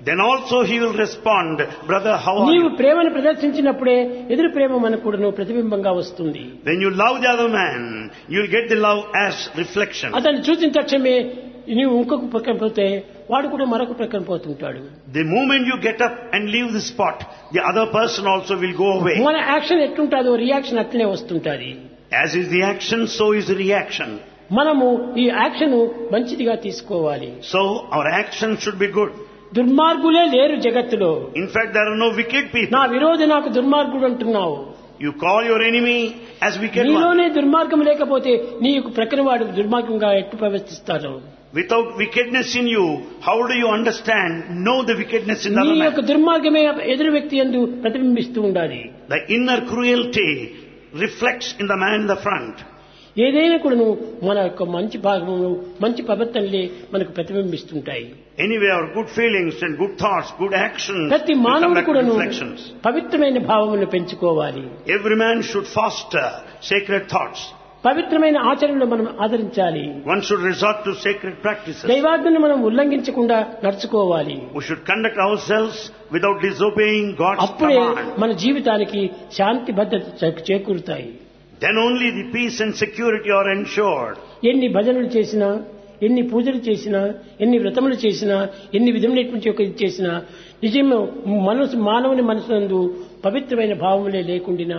then also he will respond, brother, how are
నీవు
you?
ప్రేమను ప్రదర్శించినప్పుడే ఎదురు ప్రేమ మనకు కూడా ప్రతిబింబంగా వస్తుంది.
When you love the other man, you will get the love as reflection.
అతన్ని చూసిన తక్షణమే నీవు ఇంకొక ప్రక్కన పోతే వాడు కూడా మరొక ప్రక్కన పోతుంటాడు.
The moment you get up and leave the spot, the other person also will go away.
మన యాక్షన్ ఎట్లుంటాదో రియాక్షన్ అట్లనే వస్తుంటది.
As is the action, so is the reaction.
మనము ఈ యాక్షన్ మంచిదిగా తీసుకోవాలి.
So our action should be good.
దుర్మార్గులే లేరు జగత్తులో.
In fact, there are no wicked people.
నా విరోధి నాకు దుర్మార్గుడు అంటున్నావు.
You call your enemy as wicked one.
నీలోనే దుర్మార్గం లేకపోతే నీకు ప్రక్కన వాడు దుర్మార్గంగా ఎట్టు ప్రవర్తిస్తాడు.
Without wickedness in you, how do you understand, know the wickedness in the
నీ
other
యొక్క
man?
దుర్మార్గమే ఎదురు వ్యక్తి యందు ప్రతిబింబిస్తూ ఉండాలి.
The inner cruelty reflects in the man in the front.
ఏదైనా కూడా మన యొక్క మంచి భాగములు మంచి ప్రవర్తనలే మనకు ప్రతిబింబిస్తుంటాయి.
Anyway, our good feelings and good thoughts, good actions
ప్రతి
will come
మానవుడు
back to
కూడా
reflections.
పవిత్రమైన భావములను పెంచుకోవాలి.
Every man should foster sacred thoughts.
పవిత్రమైన ఆచరణలు మనం ఆదరించాలి.
One should resort to sacred practices.
దైవాజ్ఞను మనం ఉల్లంఘించకుండా నడుచుకోవాలి.
We should conduct ourselves without disobeying God's
అప్పుడే
command.
మన జీవితానికి శాంతి భద్రత చేకూరుతాయి.
Then only the peace and security are ensured.
ఎన్ని భజనలు చేసినా, ఎన్ని పూజలు చేసినా, ఎన్ని వ్రతములు చేసినా, ఎన్ని విధములైనటువంటి ఒక ఇది చేసినా నిజంగా మానవుని మనసునందు పవిత్రమైన భావములే లేకుండినా,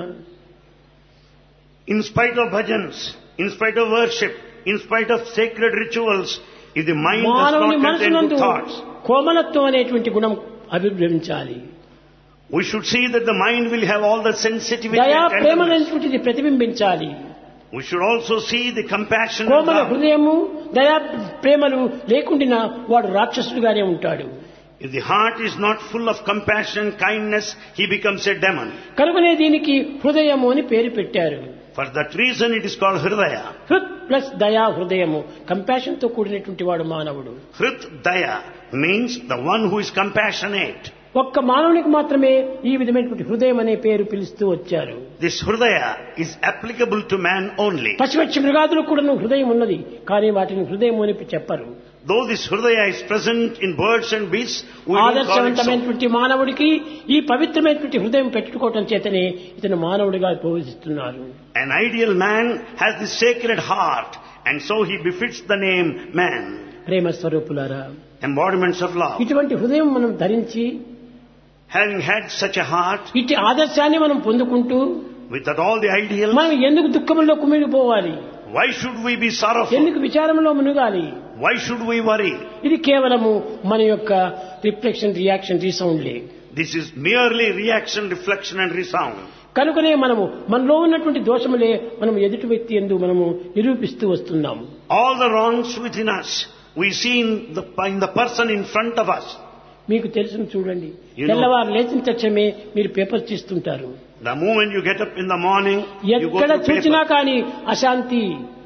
In spite of bhajans, in spite of worship, in spite of sacred rituals, if the mind does
మానవుని
not contain
మనసునందు
good thoughts,
కోమలత్వం అనేటువంటి గుణం అభివృద్ధించాలి.
we should see that the mind will have all the sensitivity
దయా
and
Prema
tenderness.
అనేటువంటిది ప్రతిబింబించాలి.
We should also see the compassion and
Komala
love.
హృదయము దయా ప్రేమలు లేకుండినా వాడు రాక్షసుడుగానే ఉంటాడు.
If the heart is not full of compassion, kindness, he becomes a demon.
కనుకనే దీనికి హృదయము అని పేరు పెట్టారు.
For that reason it is called Hridaya.
హృత్ ప్లస్ దయా హృదయము, కంపాషన్ తో కూడినటువంటి వాడు మానవుడు.
Hrit Daya means the one who is compassionate.
ఒక్క మానవునికి మాత్రమే ఈ విధమైనటువంటి హృదయం అనే పేరు పిలుస్తూ వచ్చారు.
This Hridaya is applicable to man only.
పశుపక్షి మృగాదులకు కూడా హృదయం ఉన్నది, కానీ వాటిని హృదయం అని చెప్పరు.
Though this Hridaya is present in birds and beasts, we don't call it so.
ఆదర్శవంతమైనటువంటి మానవుడికి ఈ పవిత్రమైనటువంటి హృదయం పెట్టుకోవటం చేతనే ఇతను మానవుడిగా బోధిస్తున్నారు.
An ideal man has the sacred heart, and so he befits the name man.
ప్రేమ స్వరూపులారా,
Embodiments of love.
ఇటువంటి హృదయం మనం ధరించి
Having had such a heart,
ఇటు ఆదర్శాన్ని మనం పొందుకుంటూ
without all the ideals,
మనం ఎందుకు దుఃఖంలో కుమిలిపోవాలి,
why should we be sorrowful?
ఎందుకు విచారంలో మునుగాలి?
Why should we worry?
ఇది కేవలము మన యొక్క రిఫ్లెక్షన్, రియాక్షన్, రీసౌండ్లే.
This is merely reaction, reflection and resound.
కనుకనే మనము మనలో ఉన్నటువంటి దోషములే మనం ఎదుటి వ్యక్తి యందు మనము నిరూపిస్తూ వస్తున్నాము.
All the wrongs within us, we see in the person in front of us.
మీకు తెలుసును చూడండి,
You know.
తెల్లవారు లేచిన తక్షణమే మీరు పేపర్ చూస్తుంటారు.
The moment you get up in the morning, you go
ఎక్కడ
to
చూసినా
paper.
కానీ అశాంతి,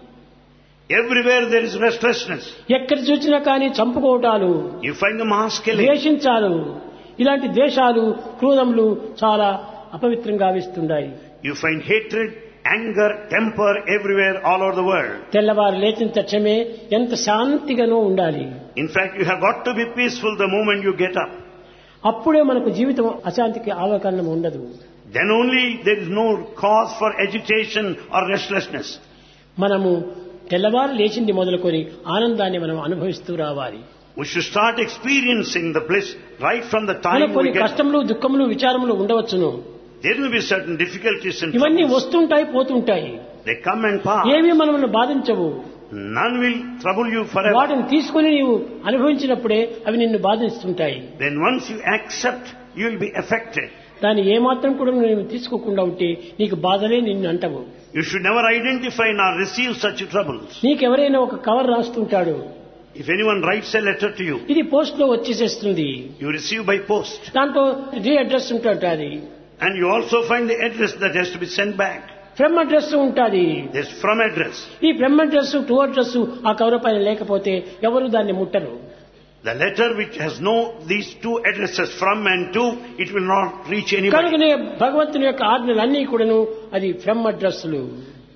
Everywhere there is restlessness.
ఎక్కడ చూసినా కానీ చంపుకోవటాలు,
You find the mass killing.
ద్వేషించాలు, ఇలాంటి ద్వేషాలు, క్రోధములు చాలా అపవిత్రంగా ఆవిస్తున్నాయి.
You find hatred, anger, temper everywhere all over the world.
తెల్లవారు లేచిన తక్షణమే ఎంత శాంతిగానో ఉండాలి.
In fact, you have got to be peaceful the moment you get up.
అప్పుడే మనకు జీవితం అశాంతికి ఆవకారణం ఉండదు.
Then only there is no cause for agitation or restlessness.
మనము తెల్లవారు లేచింది మొదలుకొని ఆనందాన్ని మనం అనుభవిస్తూ రావాలి.
We should start experiencing the bliss right from the time
మనకు కొన్ని
we get up.
కష్టములు, దుఃఖములు, విచారములు ఉండవచ్చును.
There will be certain difficulties and
ఇవన్నీ
troubles.
వస్తుంటాయి, పోతుంటాయి.
They come and pass.
ఏవి మనల్ని బాధించవు.
None will trouble you forever.
వాటిని తీసుకొని నీవు అనుభవించినప్పుడే అవి నిన్ను బాధిస్తుంటాయి.
Then once you accept, you will be affected.
దాన్ని ఏమాత్రం కూడా నువ్వు తీసుకోకుండా ఉంటే నీకు బాధలే నిన్ను అంటవు.
You should never identify nor receive such troubles.
నీకెవరైనా ఒక కవర్ రాస్తుంటాడు,
If anyone writes a letter to you,
ఇది పోస్ట్ లో వచ్చేసేస్తుంది,
you receive by post.
దాంట్లో రీ అడ్రస్ ఉంటుంది,
And you also find the address that has to be sent back.
From address ఉంటుంది.
There's from address.
ఈ from address, to address ఆ cover పైన లేకపోతే ఎవరు దాన్ని ముట్టరు.
The letter which has these two addresses, from and to, it will not reach anybody.
కనుకనే భగవంతుని యొక్క ఆజ్ఞలన్నీ కూడాను అది ఫ్రమ్ అడ్రస్లు.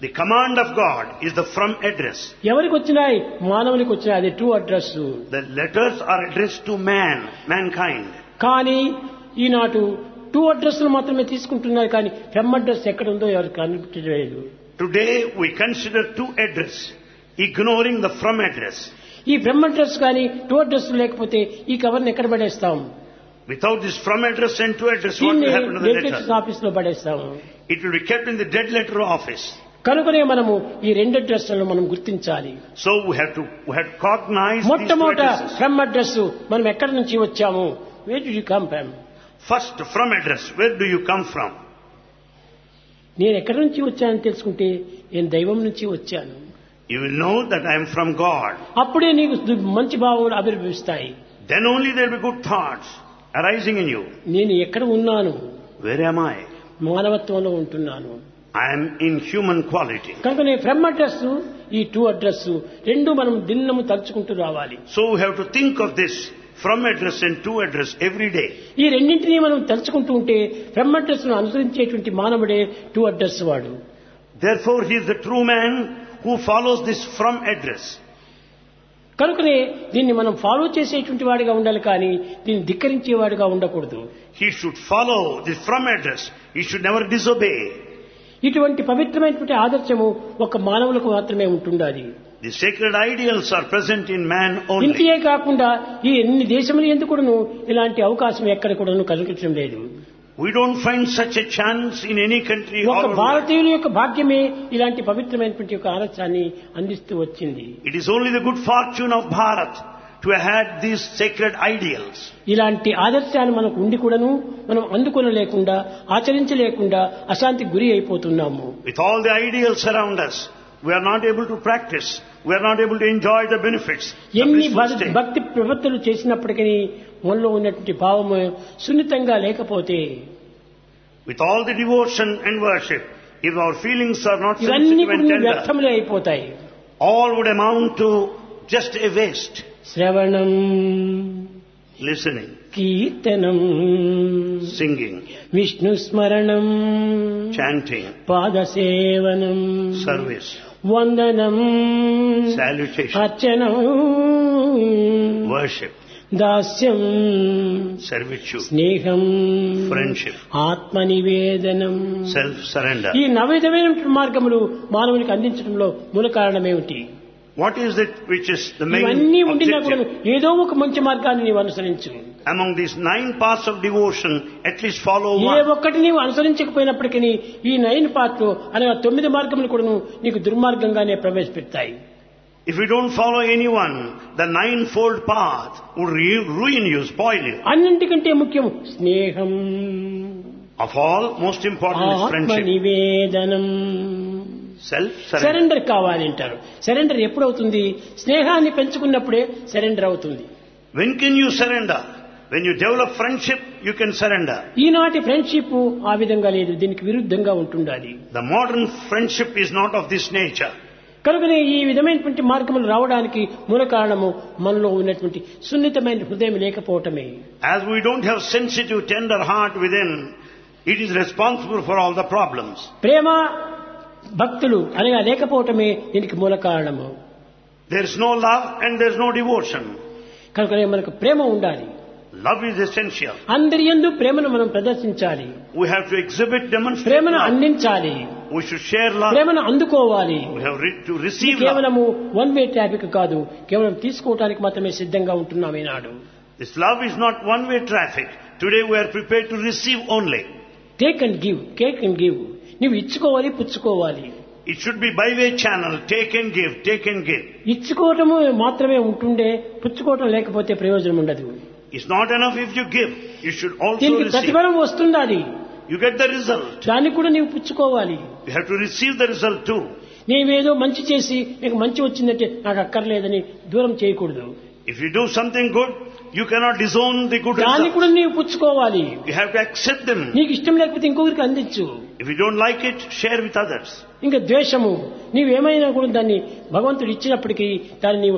The command of God is the from address.
ఎవరికి వచ్చినాయి? మానవునికి వచ్చినాయి. అది true address.
The letters are addressed to mankind.
కానీ ఈనాటి టూ అడ్రస్ మాత్రమే తీసుకుంటున్నారు, కానీ ఫ్రమ్ అడ్రస్ ఎక్కడ ఉందో ఎవరికి కనిపించలేదు.
Today we consider to address, ignoring the from address.
ఈ ఫ్రమ్ అడ్రస్ కానీ టూ అడ్రస్ లేకపోతే ఈ కవర్ని ఎక్కడ పడేస్తాం?
Without this from address and to address, what will happen to the letter?
Office లో పడేస్తాము.
It will be kept in the dead letter office.
కనుకనే మనము ఈ రెండు అడ్రస్లను మనం గుర్తించాలి.
So we have to cognize these two
మొట్టమొదట
addresses.
ఫ్రమ్ అడ్రస్ మనం ఎక్కడి నుంచి వచ్చాము? Where did you come from?
First, from address. Where do you come from?
నేను ఎక్కడి నుంచి వచ్చానని తెలుసుకుంటే నేను దైవం నుంచి వచ్చాను.
You will know that I am from God.
అప్పుడే నీకు మంచి భావములు ఆవిర్భవిస్తాయి.
Then only there will be good thoughts arising in you.
నేను ఎక్కడ ఉన్నాను?
Where am I?
మానవత్వంలో ఉంటున్నాను.
I am in human quality.
కనుక నేను ఫ్రమ్ అడ్రస్ ఈ టూ అడ్రస్ రెండు మనం దినము తలుచుకుంటూ రావాలి.
So we have to think of this from address and to address every day.
ఈ రెండింటినీ మనం తలుచుకుంటూ ఉంటే ఫ్రమ్ అడ్రస్ ను అనుసరించేటువంటి మానవుడే టూ అడ్రస్ వాడు.
Therefore he is the true man who follows this from address.
కనుకనే దీన్ని మనం ఫాలో చేసేటువంటి వాడిగా ఉండాలి, కానీ దీన్ని ధిక్కరించేవాడిగా ఉండకూడదు.
He should follow this from address. He should never disobey.
ఇటువంటి పవిత్రమైనటువంటి ఆదర్శము ఒక మానవులకు మాత్రమే ఉంటుండాలి.
The sacred ideals are present in man only.
ఇంతే కాకుండా ఈ ఎన్ని దేశములు ఎందుకును ఇలాంటి అవకాశం ఎక్కడ కూడాను కల్పించడం లేదు.
We don't find such a chance in any country.
ఒక భారతీయుల యొక్క భాగ్యమే ఇలాంటి పవిత్రమైనటువంటి ఒక ఆదర్శాన్ని అందిస్తూ వచ్చింది.
It is only the good fortune of Bharat to have had these sacred ideals.
ఇలాంటి ఆదర్శాలు మనకు ఉండి కూడాను మనం అందుకొనలేకుండా ఆచరించలేకుండా అశాంతికి గురి అయిపోతున్నాము.
With all the ideals around us, we are not able to practice. We are not able to enjoy the benefits.
ఎన్ని భక్తి ప్రవృత్తులు చేసినప్పటికీ మనలో ఉన్నటువంటి భావము సున్నితంగా లేకపోతే,
with all the devotion and worship, if our feelings are not
ఇవన్నీ
sensitive and
కూడా
tender,
వ్యర్థములే అయిపోతాయి.
all would amount to just a waste.
శ్రవణం,
Listening,
కీర్తనం,
singing,
విష్ణు స్మరణం,
chanting,
పాదసేవనం,
service,
వందనం,
salutation,
అర్చనం,
worship,
దాస్యం,
servitude,
స్నేహం,
friendship,
ఆత్మనివేదనం,
self-surrender.
ఈ నవవిధమైన మార్గములు మానవునికి అందించడంలో మూల కారణమేమిటి?
What is it which is the main
ఇవన్నీ ఉండినా కూడా
objective?
ఏదో ఒక మంచి మార్గాన్ని నీవు అనుసరించు.
Among these 9 paths of devotion, at least follow
A
one.
ఒక్కటి నీవు అనుసరించకపోయినప్పటికీ ఈ 9 పాత్రలు అనగా 9 మార్గములు కూడా నీకు దుర్మార్గంగానే ప్రవేశపెడతాయి.
If you don't follow anyone, the 9-fold path would ruin you, spoil you.
అన్నింటికంటే ముఖ్యం స్నేహం,
Of all, most important is friendship.
ఆత్మనివేదనం,
Self-surrender.
సరెండర్ కావాలి అంటారు. సరెండర్ ఎప్పుడవుతుంది? స్నేహాన్ని పెంచుకున్నప్పుడే సరెండర్ అవుతుంది.
When can you surrender? When you develop friendship, you can surrender.
ఈనాటి ఫ్రెండ్షిప్ ఆ విధంగా లేదు, దీనికి విరుద్ధంగా ఉంటుండాలి.
The modern friendship is not of this nature.
కనుకనే ఈ విధమైనటువంటి మార్గములు రావడానికి మూల కారణము మనలో ఉన్నటువంటి సున్నితమైన హృదయం లేకపోవటమే.
As we don't have sensitive, tender heart within, it is responsible for all the problems.
ప్రేమ భక్తులు అనగా లేకపోవటమే దీనికి మూల కారణము.
There is no love and there is no devotion.
కనుకనే మనకు ప్రేమ ఉండాలి.
Love is essential.
అందరి యందు ప్రేమను మనం ప్రదర్శించాలి.
We have to exhibit, demonstrate
ప్రేమను
love.
అందించాలి.
We should share love.
ప్రేమను అందుకోవాలి.
We have to receive love.
కేవలము వన్ వే ట్రాఫిక్ కాదు, కేవలం తీసుకోవడానికి మాత్రమే సిద్ధంగా ఉంటున్నాం ఈనాడు.
This love is not one-way traffic. Today we are prepared to receive only.
Take and give, take and give. నువ్వు ఇచ్చుకోవాలి, పుచ్చుకోవాలి.
It should be by-way channel. Take and give, take and give.
ఇచ్చుకోవటము మాత్రమే ఉంటుండే, పుచ్చుకోవటం లేకపోతే ప్రయోజనం ఉండదు.
It's not enough if you give. You should also
దీనికి
receive.
ప్రతిఫలం వస్తుండాలి.
You get the result.
దాన్ని కూడా నీవు పుచ్చుకోవాలి.
You have to receive the result too.
నీవేదో మంచి చేసి నీకు మంచి వచ్చిందంటే నాకు అక్కర్లేదని దూరం చేయకూడదు.
If you do something good, you cannot disown the good
దాన్ని
result.
కూడా నీవు పుచ్చుకోవాలి.
You have to accept them.
నీకు ఇష్టం లేకపోతే ఇంకొకరికి అందించు.
If you don't like it, share with others.
ఇంకా ద్వేషము, నీవేమైనా కూడా దాన్ని భగవంతుడు ఇచ్చినప్పటికీ దాన్ని నీవు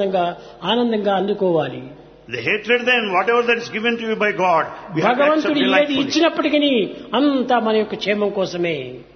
ఆనందంగా అందుకోవాలి.
The hatred then, whatever that is given to you by God, we have to accept
భగవంతుడు ఏది
delightfully.
ఇచ్చినప్పటికీ అంతా మన యొక్క క్షేమం కోసమే.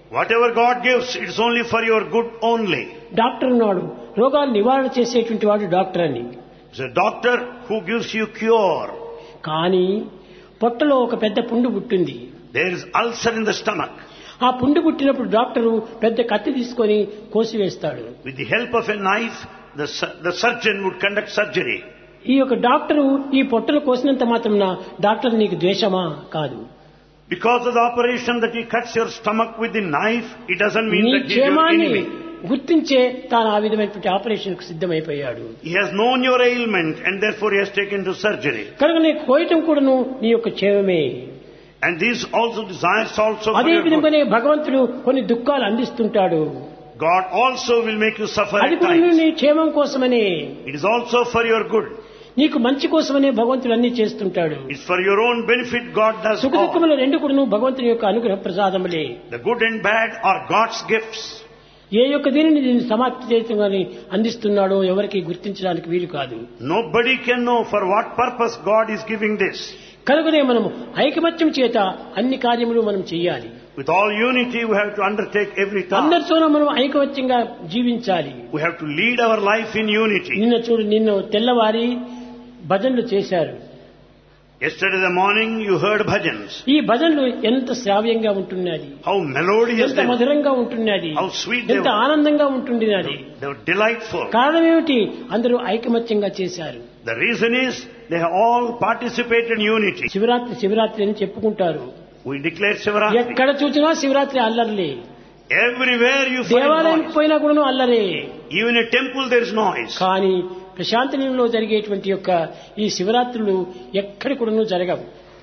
Whatever God gives, it's only for your good only.
Doctor ఉన్నాడు, రోగాలు నివారణ చేసేటువంటి వాడు డాక్టర్ అని.
It's a doctor who gives you cure.
కానీ పొట్టలో ఒక పెద్ద పుండు పుట్టింది.
There is ulcer in the stomach.
ఆ పుండు పుట్టినప్పుడు డాక్టరు పెద్ద కత్తి తీసుకొని కోసివేస్తాడు.
With the help of a knife, the surgeon would conduct surgery.
ఈ యొక్క డాక్టరు ఈ పొట్టలు కోసినంత మాత్రమున డాక్టర్ నీకు ద్వేషమా? కాదు.
Because of the operation that he cuts your stomach with the knife, it doesn't mean
నీ
that he is your
క్షేమాన్ని
enemy.
గుర్తించే తాను ఆ విధమైనటువంటి ఆపరేషన్ కు సిద్ధమైపోయాడు.
He has known your ailment and therefore he has taken to surgery.
కనుక నీ కోయటం కూడాను నీ యొక్క క్షేమమే.
And these also desires also for
అదే
your good.
విధంగానే భగవంతుడు కొన్ని దుఃఖాలు అందిస్తుంటాడు.
God also will make you suffer
అది
at
కూడా
times.
నీ క్షేమం కోసమనే,
It is also for your good.
నీకు మంచి కోసమనే భగవంతుడు అన్ని చేస్తుంటాడు.
It's for your own benefit God does
సుఖ
all.
దుఃఖములు రెండు కూడాను భగవంతుని యొక్క అనుగ్రహ ప్రసాదములే.
The good and bad are God's gifts.
ఏ యొక్క దీనిని దీన్ని సమాప్తి చేయటం కానీ అందిస్తున్నాడో ఎవరికి గుర్తించడానికి వీలు కాదు.
Nobody can know for what purpose God is giving this.
కనుకనే మనము ఐకమత్యం చేత అన్ని కార్యములు మనం చెయ్యాలి.
With all unity we have to undertake every task.
అందరితోనూ మనం ఐకమత్యంగా జీవించాలి.
We have to lead our life in unity.
నిన్న తెల్లవారి భజనలు చేశారు.
Yesterday the morning you heard bhajans.
ఈ భజనలు ఎంత శ్రావ్యంగా ఉంటున్నది,
How melodious
ఎంత
they were.
మధురంగా ఉంటున్నది,
How sweet they
ఎంత
were.
ఆనందంగా ఉంటున్నది.
They were delightful.
కారణం ఏమిటి? అందరూ ఐకమత్యంగా చేశారు.
The reason is they have all participated in unity.
Shivaratri అని చెప్పుకుంటారు.
We declare Shivaratri.
ఎక్కడ చూసినా శివరాత్రి అల్లర్లే.
Everywhere you find
దేవాలయానికి
noise.
పోయినా కూడా అల్లరే.
Even in a temple there is noise.
కానీ ప్రశాంతనిలో జరిగేటువంటి యొక్క ఈ శివరాత్రులు ఎక్కడి కూడా జరగవు.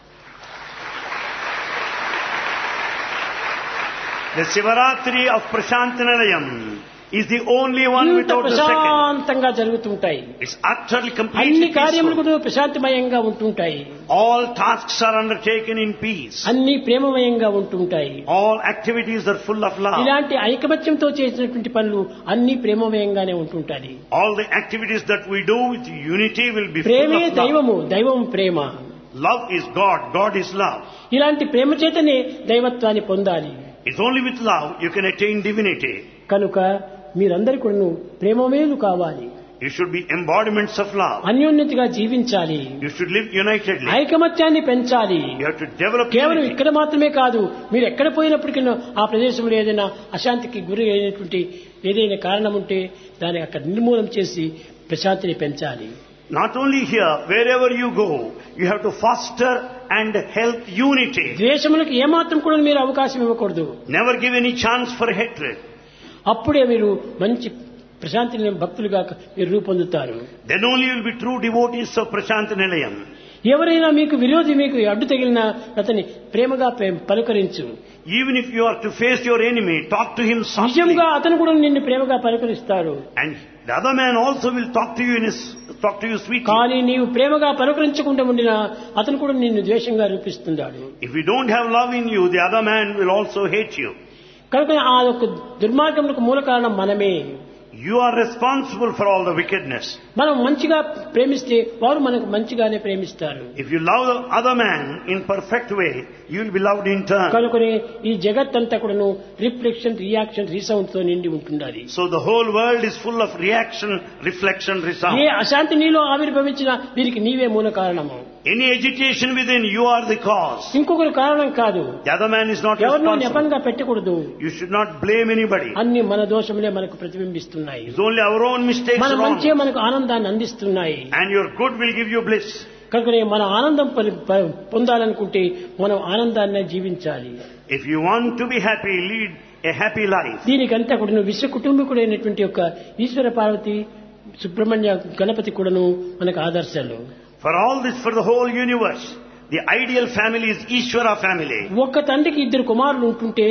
The Shivaratri of Prashantanalayam is the only one
ఇంత
without the second.
ప్రశాంతంగా జరుగుతుంటాయి.
It's utterly
అన్ని
completely
కార్యములు
peaceful.
కూడా ప్రశాంతమయంగా ఉంటుంటాయి.
All tasks are undertaken in peace.
అన్ని ప్రేమమయంగా ఉంటుంటాయి.
All activities are full of love.
ఇలాంటి ఐకమత్యంతో చేసినటువంటి పనులు అన్ని ప్రేమమయంగానే ఉంటుంటాయి.
All the activities that we do with unity will be full
ప్రేమే
of love.
దైవము, దైవం ప్రేమ.
Love is God, God is love.
ఇలాంటి ప్రేమ చేతనే దైవత్వాన్ని పొందాలి.
It's only with love you can attain divinity.
కనుక మీరందరూ కూడా ప్రేమమేలు కావాలి.
You should be embodiments of love.
అన్యోన్యతగా జీవించాలి.
You should live unitedly.
ఐకమత్యాన్ని పెంచాలి.
You have to develop
కేవలం
unity.
ఇక్కడ మాత్రమే కాదు, మీరు ఎక్కడ పోయినప్పటికీ ఆ ప్రదేశంలో ఏదైనా అశాంతికి గురి అయినటువంటి ఏదైనా కారణం ఉంటే దాన్ని అక్కడ నిర్మూలన చేసి ప్రశాంతిని పెంచాలి.
Not only here, wherever you go, you have to foster and help unity.
ద్వేషములకు ఏమాత్రం కూడా మీరు అవకాశం ఇవ్వకూడదు.
Never give any chance for hatred.
అప్పుడే మీరు మంచి ప్రశాంతి భక్తులుగా మీరు రూపొందుతారు.
Then only you will be true devotees of Prashantanalayam.
ఎవరైనా మీకు విరోధి మీకు అడ్డు తగిలినా అతన్ని ప్రేమగా పలుకరించు.
Even if you are to face your enemy, talk to him softly.
నిజంగా అతను కూడా నిన్ను ప్రేమగా పలుకరిస్తాడు.
And the other man also will talk to you sweetly.
కానీ నీవు ప్రేమగా పలుకరించకుండా ఉండినా అతను కూడా నిన్ను ద్వేషంగా రూపిస్తున్నాడు.
If you don't have love in you, the other man will also hate you.
కనుక ఆ యొక్క దుర్మార్గములకు మూల కారణం మనమే.
You are responsible for all the wickedness.
మనం మంచిగా ప్రేమిస్తే వారు మనకు మంచిగానే ప్రేమిస్తారు.
If you love the other man in perfect way, you will be loved in turn.
కనుకనే ఈ జగత్తంతా కూడాను రిఫ్లెక్షన్, రియాక్షన్, రీసౌండ్ తో నిండి ఉంటున్నది.
So the whole world is full of reaction, reflection, resound.
ఏ అశాంతి నీలో ఆవిర్భవించినా దీనికి నీవే మూల కారణము.
Any agitation within, you are the cause.
ఇంకొకరు కారణం కాదు.
The other man is not
ఎవరినో
responsible.
నెపంగా పెట్టకూడదు.
You should not blame anybody.
అన్ని మన దోషములే మనకు ప్రతిబింబిస్తున్నాయి.
It's only our own mistakes
మన
wrong.
మంచే మనకు ఆనందాన్ని అందిస్తున్నాయి.
And your good will give you bliss.
కనుకనే మన ఆనందం పొందాలనుకుంటే మనం ఆనందాన్ని జీవించాలి.
If you want to be happy, lead a happy life.
దీనికంతా కూడా విశ్వ కుటుంబీకుడైనటువంటి యొక్క ఈశ్వర పార్వతి, సుబ్రహ్మణ్య, గణపతి కూడాను మనకు ఆదర్శాలు.
For all this, for the whole universe, the ideal family is Ishvara family.
ఒక్క తండ్రికి ఇద్దరు కుమారులు ఉంటుంటే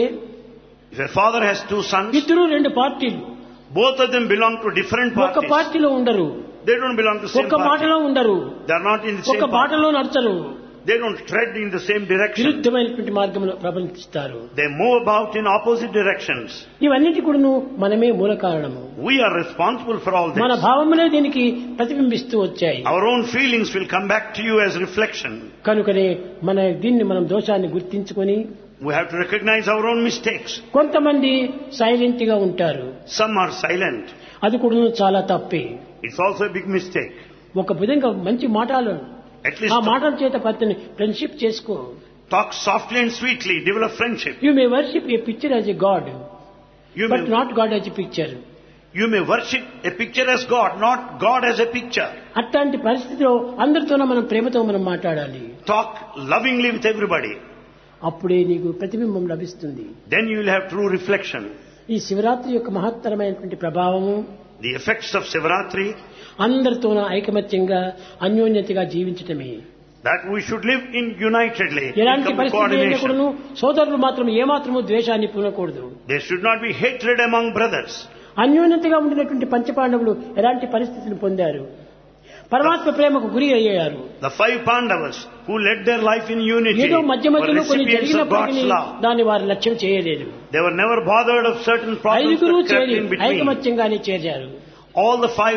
If a father has two sons,
ఇద్దరు రెండు పార్టీలు.
both of them belong to different
ఒక్క
parties.
పార్టీలో ఉండరు,
They don't belong to the same
ఒక్క
party.
మాటలో ఉండరు,
They are not in the same
ఒక్క
party.
బాటలో నడచరు.
They don't tread in the same direction.
విరుద్ధమైనటువంటి మార్గంలో ప్రపంచిస్తారు.
They move about in opposite directions.
ఇవన్నిటి కూడాను మనమే మూల కారణము.
We are responsible for all
మన
this.
భావములే దీనికి ప్రతిబింబిస్తూ వచ్చాయి.
Our own feelings will come back to you as reflection.
కనుకనే మన దీన్ని మనం దోషాన్ని గుర్తించుకొని
We have to recognize our own mistakes.
కొంతమంది సైలెంట్ గా ఉంటారు.
Some are silent.
అది కూడా చాలా తప్పే.
It's also a big mistake.
ఒక విధంగా మంచి మాటలు
At least
ఆ మాటల చేత పత్తిని ఫ్రెండ్షిప్ చేసుకో.
talk softly and sweetly, develop friendship.
You may worship a picture as a god,
You
but
may,
not God as a picture.
you may worship a picture as God, not God as a picture.
అట్లాంటి పరిస్థితిలో అందరితోనూ మనం ప్రేమతో మనం మాట్లాడాలి.
Talk lovingly with everybody.
అప్పుడే నీకు ప్రతిబింబం లభిస్తుంది.
Then you will have true reflection.
ఈ శివరాత్రి యొక్క మహత్తరమైనటువంటి ప్రభావము,
The effects of Sivaratri,
అందరితోనూ ఐకమత్యంగా అన్యోన్యతగా జీవించటమే.
that we should live in unitedly, in
ఎలాంటి పరిస్థితి
coordination.
అయినప్పుడును సోదరులు మాత్రం ఏమాత్రము ద్వేషాన్ని పూనకూడదు.
There should not be hatred among brothers.
అన్యోన్యతగా ఉండినటువంటి పంచపాండవులు ఎలాంటి పరిస్థితిని పొందారు? పరమాత్మ ప్రేమకు గురి అయ్యారు.
The 5 Pandavas who led their life in unity
ఏదో మధ్య
were
మధ్యలో కొన్ని
recipients of God's
జరిగినప్పటికీ
love.
దాన్ని వారు లక్ష్యం చేయలేదు.
They were never bothered of certain problems
ఐదుగురు
that crept
చేరి
in between.
ఐకమత్యంగానే చేరారు.
All the five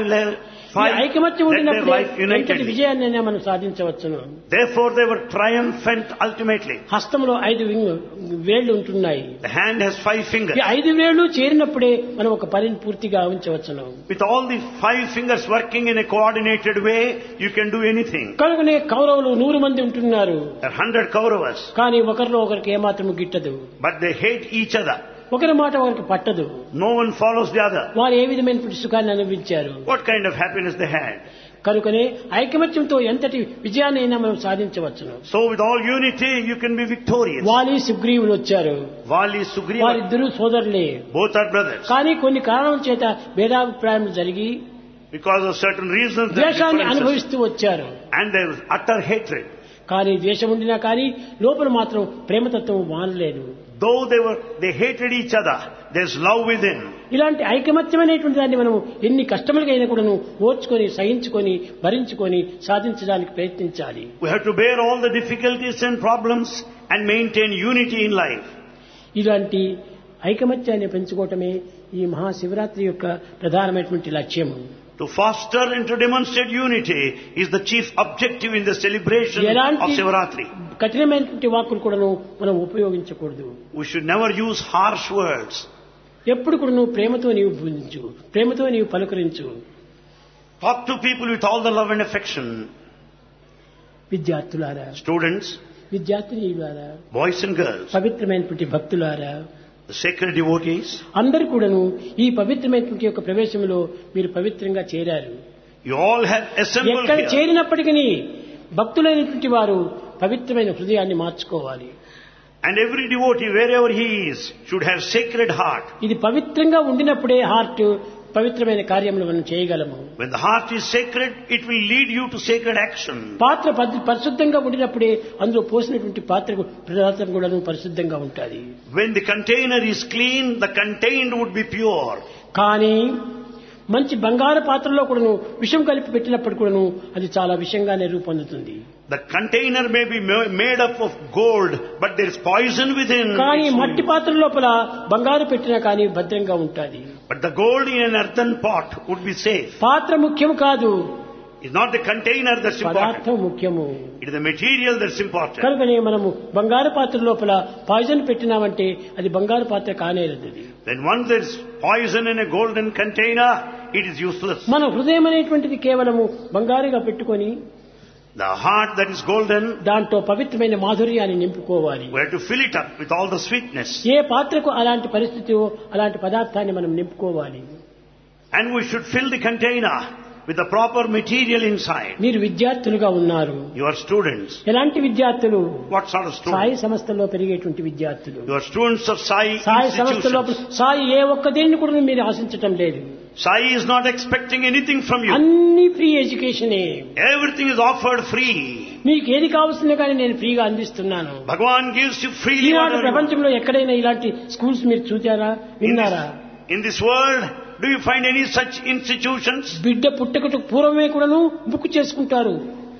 ఈ ఐకమత్యం
led their
ఉండినప్పుడు
life
ఎంతటి
unitedly.
విజయాన్ని మనం సాధించవచ్చును.
Therefore they were triumphant ultimately.
హస్తంలో 5 వేళ్లు ఉంటున్నాయి.
The hand has 5 fingers.
ఈ 5 వేళ్లు చేరినప్పుడే మనం ఒక పనిని పూర్తిగా ఉంచవచ్చును.
With all the 5 fingers working in a coordinated way, you can do anything.
కనుకనే కౌరవులు 100 మంది ఉంటున్నారు.
There are 100 Kauravas,
కానీ ఒకరిలో ఒకరికి ఏమాత్రము గిట్టదు.
but they hate each other.
ఒకరి మాట ఒకరికి పట్టదు.
No one follows the other.
వారు ఏ విధమైనటువంటి సుఖాన్ని అనుభవించారు.
What kind of happiness they had.
కనుకనే ఐకమత్యంతో ఎంతటి విజయాన్నైనా మనం సాధించవచ్చును.
So with all unity, you can be victorious.
వాలి సుగ్రీవులు వచ్చారు.
Vali, Sugriva,
వారిద్దరూ సోదరులే.
both are brothers.
కానీ కొన్ని కారణాల చేత భేదాభిప్రాయాలు జరిగి
Because of certain reasons, there are
ద్వేషాన్ని
differences.
అనుభవిస్తూ వచ్చారు.
And there was utter hatred.
కానీ ద్వేషం ఉండినా కానీ లోపల మాత్రం ప్రేమతత్వం మానలేదు.
Though they hated each other, there's love within.
ఇలాంటి ఐకమత్యమైనటువంటి దాన్ని మనం ఎన్ని కష్టములకైనా కూడా ఓర్చుకొని సహించుకొని భరించుకొని సాధించడానికి ప్రయత్నించాలి.
We have to bear all the difficulties and problems and maintain unity in life.
ఇలాంటి ఐకమత్యాన్ని పెంచుకోవటమే ఈ మహాశివరాత్రి యొక్క ప్రధానమైనటువంటి లక్ష్యము.
To foster and to demonstrate unity is the chief objective in the celebration of Sivaratri.
కఠినమైనటువంటి వాక్కులు కూడాను మనం ఉపయోగించకూడదు.
We should never use harsh words.
ఎప్పుడు కూడా నువ్వు ప్రేమతో నీవు బోధించు, ప్రేమతో నీవు పలుకరించు.
Talk to people with all the love and affection.
విద్యార్థులారా,
Students,
విద్యార్థినీయులారా,
boys and girls,
పవిత్రమైనటువంటి భక్తులారా,
the sacred devotees,
అందరూ కూడాను ఈ పవిత్రమైనటువంటి యొక్క ప్రవేశంలో మీరు పవిత్రంగా చేరారు.
you all have assembled
ఎక్కడ
here.
చేరినప్పటికీ భక్తులైనటువంటి వారు పవిత్రమైన హృదయాన్ని మార్చుకోవాలి.
And every devotee, wherever he is, should have sacred heart.
ఇది పవిత్రంగా ఉండినప్పుడే హార్ట్ పవిత్రమైన కార్యములు మనం చేయగలము.
When the heart is sacred, it will lead you to sacred action.
పాత్ర పరిశుద్ధంగా ఉండినప్పుడే అందులో పోసినటువంటి పాత్రకు పదార్థం కూడా పరిశుద్ధంగా ఉంటుంది.
When the container is clean, the contained would be pure.
కానీ మంచి బంగారు పాత్రలో కూడాను విషం కలిపి పెట్టినప్పుడు కూడాను అది చాలా విషంగానే రూపొందుతుంది.
The container may be made up of gold, but there is poison within.
కానీ మట్టి పాత్ర లోపల బంగారు పెట్టినా కానీ భద్రంగా ఉంటుంది.
But the gold in an earthen pot would be safe.
పాత్ర ముఖ్యం కాదు,
It's not the container that's important.
పదార్థం ముఖ్యము.
It is the material that's important.
కనుకనే మనము బంగారు పాత్ర లోపల పాయిజన్ పెట్టినామంటే అది బంగారు పాత్ర కానేరదు.
When once there is poison in a golden container, it is useless.
మన హృదయం అనేటువంటిది కేవలము బంగారుగా పెట్టుకొని
The heart that is golden,
దాంట్లో పవిత్రమైన మాధుర్యాన్ని నింపుకోవాలి.
we have to fill it up with all the sweetness.
ఏ పాత్రకు అలాంటి పరిస్థితి అలాంటి పదార్థాన్ని మనం నింపుకోవాలి.
And we should fill the container with the proper material inside.
మీరు విద్యార్థులుగా ఉన్నారు.
You are students.
ఎలాంటి విద్యార్థులు?
What sort of
Sai
students?
సంస్థల్లో పెరిగేటువంటి విద్యార్థులు.
You are students of Sai
Sai సంస్థలో
institutions.
సాయి ఏ ఒక్క దేన్ని కూడా మీరు ఆశించటం లేదు.
Sai is not expecting anything from you.
అన్ని ఫ్రీ ఎడ్యుకేషనే.
Everything is offered free.
మీకు ఏది కావాల్సిందో కానీ నేను ఫ్రీగా అందిస్తున్నాను.
Bhagavan gives you freely
Eenadu
whatever you want.
ప్రపంచంలో ఎక్కడైనా ఇలాంటి స్కూల్స్ మీరు చూచారా, విన్నారా?
In this world, do you find any such institutions?
బిడ్డ పుట్టకకు పూర్వమే కూడాను బుక్ చేసుకుంటారు.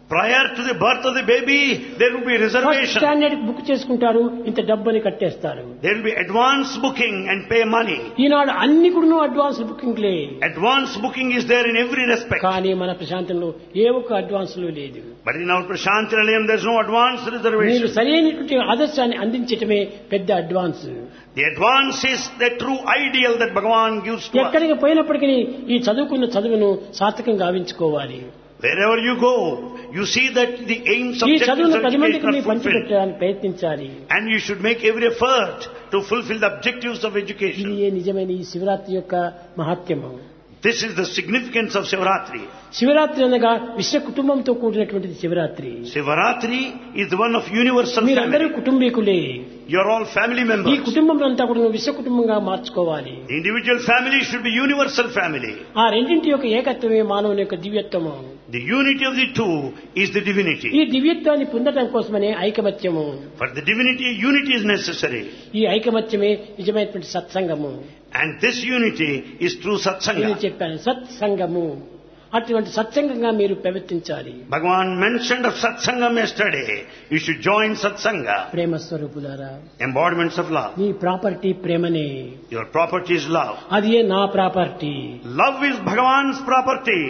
Prior to the birth of the baby, there will be
first
reservation.
Standard book చేసుకుంటారు, ఇంత డబ్బుని కట్టేస్తారు.
There will be advance booking and pay money.
ఈనాడు అన్ని కూడా అడ్వాన్స్ బుకింగ్లే.
Advance booking is there in every respect.
కానీ మన ప్రశాంతంలో ఏ ఒక్క అడ్వాన్స్లు లేదు.
But in our Prashanti Nilayam, there is no advance
మీరు
reservation.
సరైనటువంటి ఆదర్శాన్ని అందించటమే పెద్ద advance.
The advance is the true ideal that Bhagavan gives to us.
ఎక్కడికి పోయినప్పటికీ ఈ చదువుకున్న చదువును సార్థకంగా గావించుకోవాలి.
Wherever you go, you see that the aims,
ఈ
objectives
చదువును
of
10 మందికి
education
మీరు
are fulfilled.
పంచిపెట్టడానికి ప్రయత్నించాలి.
And you should make every effort to fulfill the objectives of
ఇది
education.
నిజమైన ఈ శివరాత్రి యొక్క మహాత్మ్యము.
This is the significance of Shivaratri.
Shivaratri అనగా విశ్వ కుటుంబంతో కూడినటువంటిది Shivaratri.
Shivaratri is one of universal
మీరందరూ
family.
కుటుంబీకులే.
You are all family
ఈ
members.
కుటుంబం అంతా కూడా విశ్వ కుటుంబంగా మార్చుకోవాలి.
The individual family should be universal family.
ఆ రెండింటి యొక్క ఏకత్వమే మానవుని యొక్క దివ్యత్వము.
The unity of the two is the divinity.
ఈ దివ్యత్వాన్ని పొందడం కోసమనే ఐకమత్యము.
For the divinity, unity is necessary.
ఈ ఐకమత్యమే నిజమైనటువంటి సత్సంగము.
And this unity is through
నేను
satsanga.
చెప్పాను సత్సంగము. అటువంటి సత్సంగంగా మీరు ప్రవర్తించాలి.
Bhagavan mentioned of satsangam yesterday. You should join satsanga.
ప్రేమ స్వరూపులారా,
Embodiments of love.
నీ ప్రాపర్టీ ప్రేమనే.
Your property is love.
అది నా property.
Love is Bhagavan's property.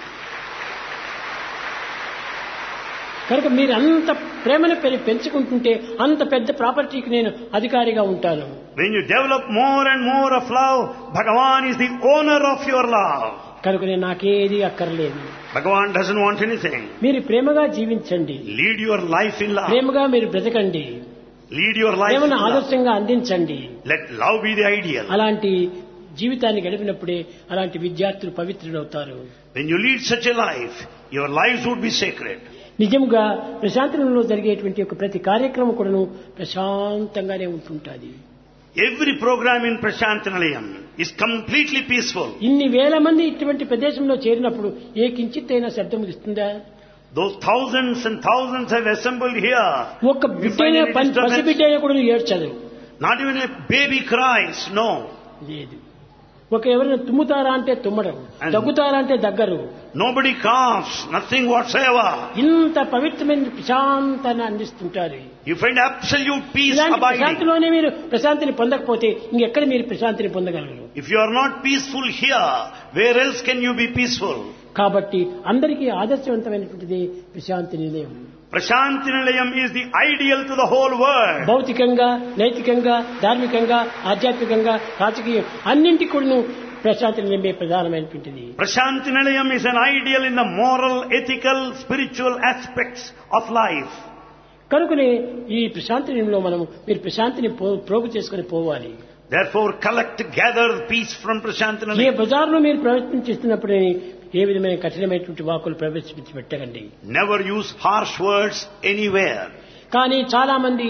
కనుక మీరు అంత ప్రేమను పెంచుకుంటుంటే అంత పెద్ద ప్రాపర్టీకి నేను అధికారిగా ఉంటాను.
When you develop more and more of love, Bhagavan is the owner of your love.
కనుక నేను నాకేది అక్కర్లేదు.
Bhagavan doesn't want anything.
మీరు ప్రేమగా జీవించండి.
Lead your life in love.
ప్రేమగా మీరు బ్రతకండి.
Lead your life in
ప్రేమను
love.
ఆదర్శంగా అందించండి.
Let love be the ideal.
అలాంటి జీవితాన్ని గడిపినప్పుడే అలాంటి విద్యార్థులు పవిత్రులవుతారు.
When you lead such a life, your lives would be sacred.
నిజంగా ప్రశాంతంలో జరిగేటువంటి ఒక ప్రతి కార్యక్రమం కూడాను ప్రశాంతంగానే ఉంటుంటుంది.
Every program in Prashanti Nilayam is completely peaceful.
ఇన్ని వేల మంది ఇటువంటి ప్రదేశంలో చేరినప్పుడు ఏ కించిత్ అయినా శబ్దం ఇస్తుందా?
Those thousands and thousands have assembled here.
ఒక బిడ్డైనా పసిబిడ్డైనా కూడా ఏడ్చదు.
Not even a baby cries, no.
లేదు. ఒక ఎవరైనా తుమ్ముతారా అంటే తుమ్మడం, దగ్గుతారా అంటే దగ్గరు.
Nobody coughs, nothing whatsoever.
ఇంత పవిత్రమైన ప్రశాంతాన్ని అందిస్తుంటారు.
You find absolute peace
ఇలాంటి
abiding.
ప్రశాంతిలోనే మీరు ప్రశాంతిని పొందకపోతే ఇంకెక్కడ మీరు ప్రశాంతిని పొందగలరు?
If you are not peaceful here, where else can you be peaceful?
కాబట్టి అందరికీ ఆదర్శవంతమైనటువంటిది ప్రశాంతి నిలయం.
Prashanti Nilayam is the ideal to the whole world.
భౌతికంగా, నైతికంగా, ధార్మికంగా, ఆధ్యాత్మికంగా, రాజకీయం అన్నింటి కూడాను ప్రశాంతి నిలయమే ప్రధానమైనటువంటిది.
Prashanti Nilayam is an ideal in the moral, ethical, spiritual aspects of life.
కనుకనే ఈ ప్రశాంతి నిలయంలో మనం మీరు ప్రశాంతిని ప్రోగు చేసుకుని పోవాలి.
Therefore, collect, gather peace from Prashanti
A
Nilayam.
బజార్లో మీరు ప్రవర్తించేస్తున్నప్పుడే ఏ విధమైన కఠినమైనటువంటి వాక్కులు ప్రవేశించి పెట్టకండి.
Never use harsh words anywhere.
కానీ చాలా మంది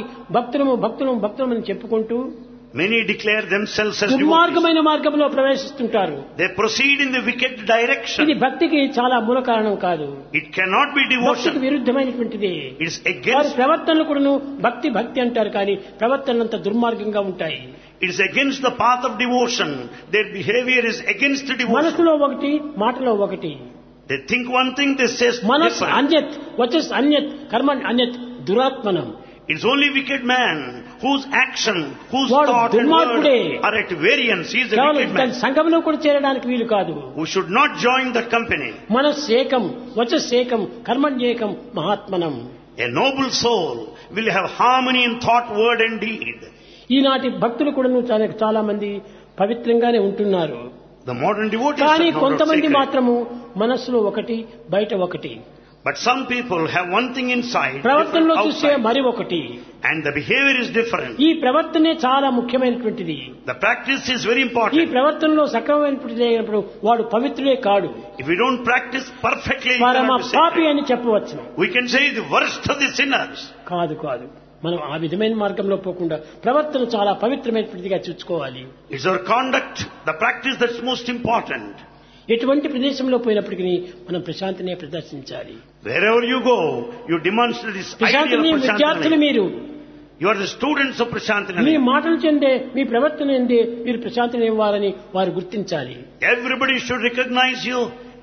భక్తులు అని చెప్పుకుంటూ
Many declare themselves as devotees.
దుర్మార్గమైన మార్గంలో ప్రవేశిస్తుంటారు.
They proceed in the wicked
ఇది
direction.
భక్తికి చాలా మూల కారణం కాదు.
It cannot be
భక్తికి
devotion.
విరుద్ధమైనటువంటిది.
It is
వారి
against.
ప్రవర్తనలు కూడాను భక్తి అంటారు కానీ ప్రవర్తనంత దుర్మార్గంగా ఉంటాయి.
It is against the path of devotion. Their behavior is against the devotion.
మనసులో ఒకటి, మాటలో ఒకటి.
They think one thing, they say
మనస్
different.
అన్యత్, వచస్ అన్యత్, కర్మ అన్యత్, దురాత్మనం.
It's only wicked man whose action, whose
వాడు
thought and word
దుర్మార్గుడే.
are at variance. He is a
కేవలం
wicked
దాని
man
సంఘంలో కూడా చేరడానికి వీలు కాదు.
who should not join that company.
మనస్ ఏకం, వచస్ ఏకం, కర్మణ్యేకం, మహాత్మనం.
A noble soul will have harmony in thought, word and deed.
ఈనాటి భక్తులు కూడా చాలా మంది పవిత్రంగానే ఉంటున్నారు.
The modern devotees
కానీ
are not
కొంతమంది
sacred.
మాత్రము మనస్సులో ఒకటి, బయట ఒకటి,
But some people have one thing inside,
ప్రవర్తనలో
different
చూసే
outside.
మరి ఒకటి.
And the behavior is different.
ఈ ప్రవర్తనే చాలా ముఖ్యమైనటువంటిది.
The practice is very
ఈ
important.
ప్రవర్తనలో సక్రమమైనటువంటిది అయినప్పుడు వాడు పవిత్రుడే కాడు,
If we don't practice perfectly, you
పరమ
cannot be
పాపి
sacred.
అని చెప్పవచ్చు.
We can say the worst of the sinners.
కాదు. మనం ఆ విధమైన మార్గంలో పోకుండా ప్రవర్తన చాలా పవిత్రమైనటువంటిదిగా చూసుకోవాలి.
It's our conduct, the practice that's most important.
ఎటువంటి ప్రదేశంలో పోయినప్పటికీ మనం ప్రశాంతినే ప్రదర్శించాలి.
Wherever you go, you demonstrate this ideal
ప్రశాంతిని
of
విద్యార్థులు
Prashanti.
మీరు
You are the students of Prashanti.
మీ మాటలు చెందే, మీ ప్రవర్తన ఎందే మీరు ప్రశాంతిని ఇవ్వాలని వారు గుర్తించాలి.
Everybody should recognize you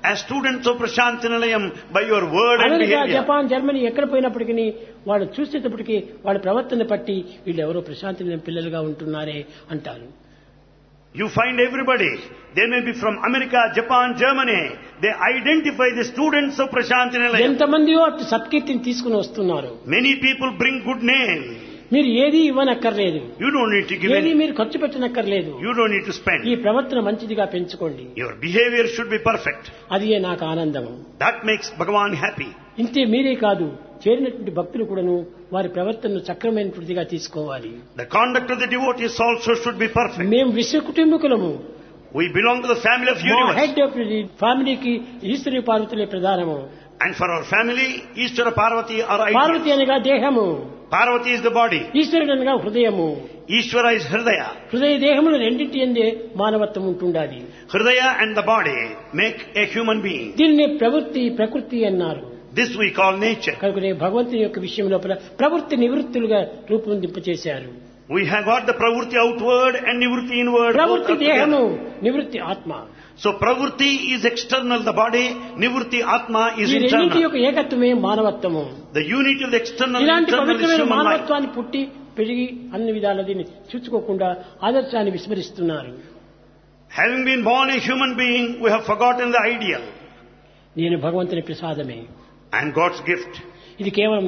as students of Prasanthi Nilayam by your word and
America,
behavior.
Japan, Germany ఎక్కడ పోయినప్పటికీ వాళ్ళు చూసేటప్పటికీ వాళ్ళ ప్రవర్తన పట్టి వీళ్ళు ఎవరో ప్రశాంతి నిలయం పిల్లలుగా ఉంటున్నారే అంటారు.
You find everybody, they may be from America, Japan, Germany, they identify the students of Prasanthi Nilayam.
ఎంతమందియో అటు సత్కీర్తిని తీసుకుని వస్తున్నారు.
Many people bring good name.
మీరు ఏది ఇవ్వనక్కర్లేదు,
You don't need to give
ఏది
any.
మీరు ఖర్చు పెట్టనక్కర్లేదు.
You don't need to
ఈ
spend.
ప్రవర్తన మంచిదిగా పెంచుకోండి.
Your behavior should be perfect.
అది నాకు ఆనందం.
That makes Bhagavan happy.
ఇంతే మీరే కాదు, చేరినటువంటి భక్తులు కూడాను వారి ప్రవర్తనను సక్రమైనటువంటిదిగా తీసుకోవాలి.
The conduct of the devotees also should be perfect.
మేము విశ్వ కుటుంబకులము.
We belong to the family of
మా
universe.
హెడ్ ఆఫ్ ది ఫ్యామిలీకి ఈశ్వరి పార్వతులే ప్రధానము.
And for our family, Ishvara Parvati are
Parvati
ideal.
అనగా దేహము,
Parvati is the body.
ఈశ్వరుడు అనగా హృదయము.
Ishvara is Hridaya.
హృదయ దేహములు రెండింటి ఎందే మానవత్వం ఉంటుండాలి.
Hridaya and the body make a human being.
దీనిని ప్రకృతి అన్నారు.
This we call nature.
కనుక భగవంతుని యొక్క విషయం లోపల ప్రవృత్తి నివృత్తులుగా రూపొందింపచేశారు.
We have got the pravurti outward and nivruti inward. both
ప్రవృత్తి
are
దేహము,
together.
నివృత్తి ఆత్మ.
So pravurti is external, the body. Nivruti atma is
ఈ రెండింటి
internal.
యొక్క ఏకత్వమే మానవత్వము.
The unity of the external and
ఇలాంటి
internal is
పవిత్రమైన
human life.
మానవత్వాన్ని పుట్టి పెరిగి అన్ని విధాల దీన్ని చూసుకోకుండా ఆదర్శాన్ని విస్మరిస్తున్నారు.
Having been born a human being, we have forgotten the ideal.
నేను భగవంతుని ప్రసాదమే.
I am God's gift.
ఇది కేవలం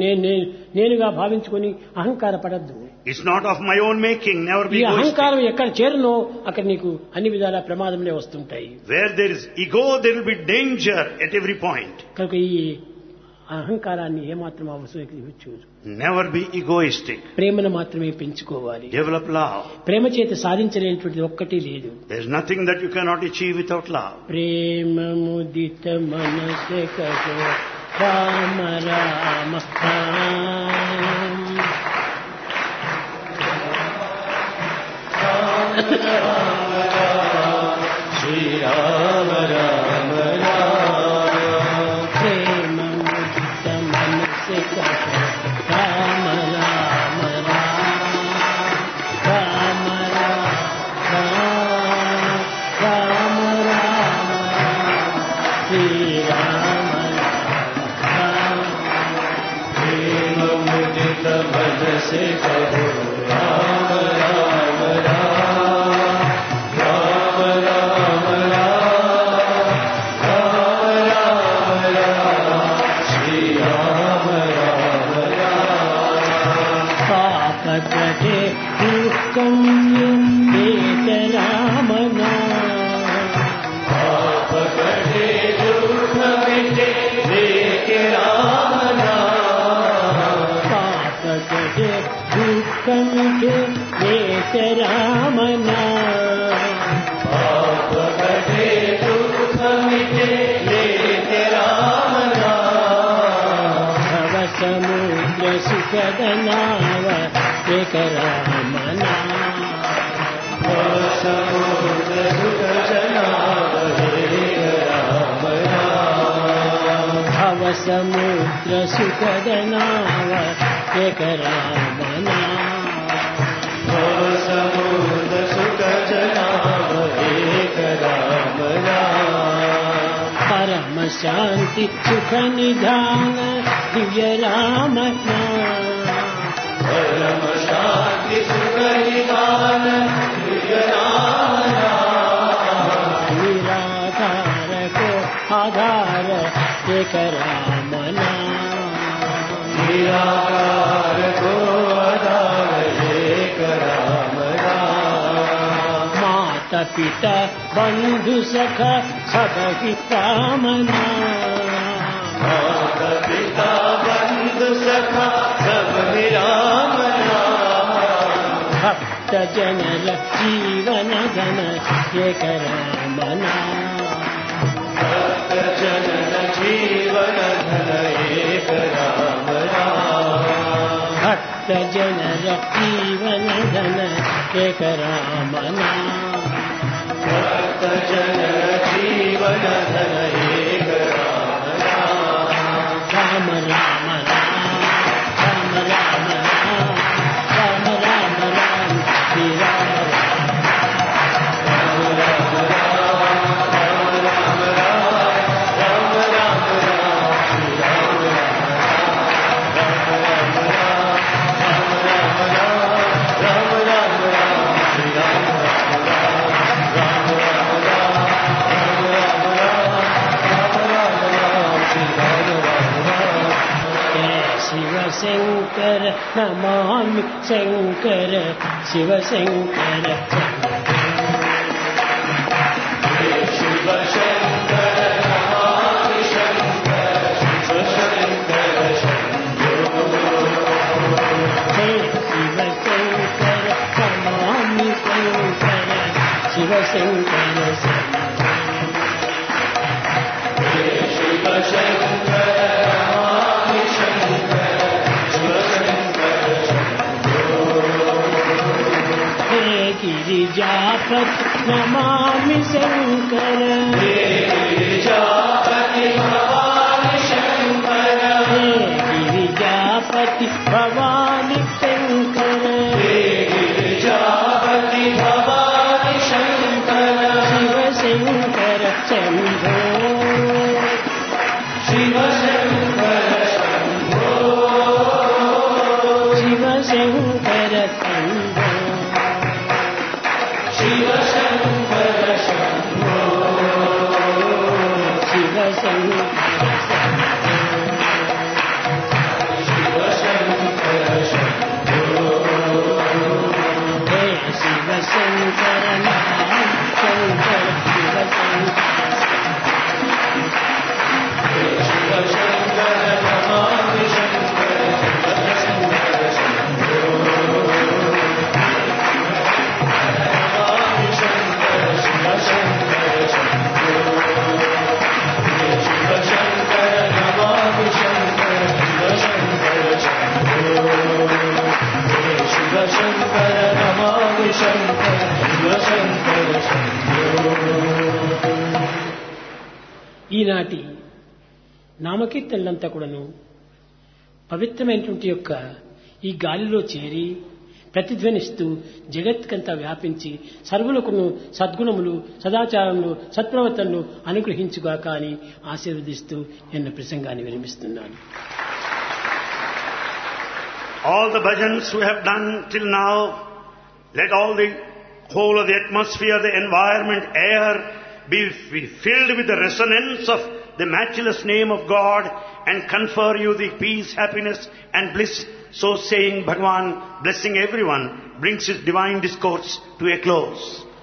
నేనుగా భావించుకొని అహంకార పడద్దు.
It's not of my own making. Never
ఈ
be egoistic.
అహంకారం ఎక్కడ చేరునో అక్కడ నీకు అన్ని విధాల ప్రమాదములే వస్తుంటాయి.
Where there is ego, there will be danger at every point.
కనుక ఈ అహంకారాన్ని ఏమాత్రం అవసరం,
Never be egoistic.
ప్రేమను మాత్రమే పెంచుకోవాలి.
Develop love.
ప్రేమ చేత సాధించలేనటువంటిది ఒక్కటి లేదు.
There's nothing that you cannot achieve without love.
ప్రేమ ముదిత మనసే కహో రామ రామ శ్రీ రామ రామ ప్రేమ ముదిత మనసే కహో రామ రామ రామ రామ రామ శ్రీ రామ ప్రేమ ముదిత మనసే కహో రామ రామ రామ రామ శ్రీ రామ రామ పాప కటే దుఃఖం రామనా పాప కటే దుఃఖమిటే రామనా పాప కటే దుఃఖమిటే రామనా పాప కటే దుఃఖమిటే రామనా భవ సముద్ర సుఖదనావ ఏక రామనా భవ సముద్ర సుఖదనావ ఏక రామనా భవ సముద్ర సుఖదనావ ఏక రామనా భవ సముద్ర సుఖదనావ ఏక రామనా పరమ శాంతి సుఖ నిధాన దివ్య రామనా పరమ శాంతి సుఖ నిధాన దివ్య రామనా నిరాధార కో ఆధార ఏక రామనా నిరాధార కో ఆధార ఏక రామనా మాత పిత బంధు సఖ సభ రామనా మాత పిత బంధు సఖ సభ రామనా భక్త జనల జీవన ధన ఏక రామనా భక్త జనల జీవన ధన ఏక రామనా భక్త జనల జీవన ధన ఏక రామనా భక్త జనల జీవన ధన ఏక రామనా రామ రామ రామ రామ రామ రామ రామ శ్రీ రామ రామ రామ రామ రామ రామ శంకర నమామి శంకర శివ శంకర
శివ శంకర నమామి శంకర శివ శంకర
హే శివ శంకర నమామి శంకర శివ శంకర
శివ శంకర నమామి శంకర శివ శంకర
హే గిరిజాపతి నమామి శంకర
గిరిజాపతి భవాని శంకర
హే గిరిజాపతి భవాని శంకర
గిరిజాపతి భవాని శంకర
శివ శంకర శంభో
శివ శంకర శంభో
శివ శంకర శంభో
శివ శంకర శంభో
శివ శంకర
శివ శంకర శంభో
హే శివ శంకర నామ శంకర శివ శంకర
శివ శంకర నమామి శంకర శివ శంకర శంభో నమామి శంకర శివ శంకర శంభో శివ శంకర నమామి శంకర శివ శంకర శంభో శివ శంకర నమామి శంకర శివ శంకర శంభో
ఈనాటి నామకీర్తనలంతా కూడాను పవిత్రమైనటువంటి యొక్క ఈ గాలిలో చేరి ప్రతిధ్వనిస్తూ జగత్కంతా వ్యాపించి సర్వులకును సద్గుణములు సదాచారములు సత్ప్రవర్తనలు అనుగ్రహించుగాక అని ఆశీర్వదిస్తూ ఎన్న ప్రసంగాన్ని విరమిస్తున్నాను.
All the bhajans we have done till now, let all the whole of the atmosphere, the environment, air be filled with the resonance of the matchless name of God and confer you the peace, happiness and bliss. So saying, Bhagavan, blessing everyone, brings his divine discourse to a close.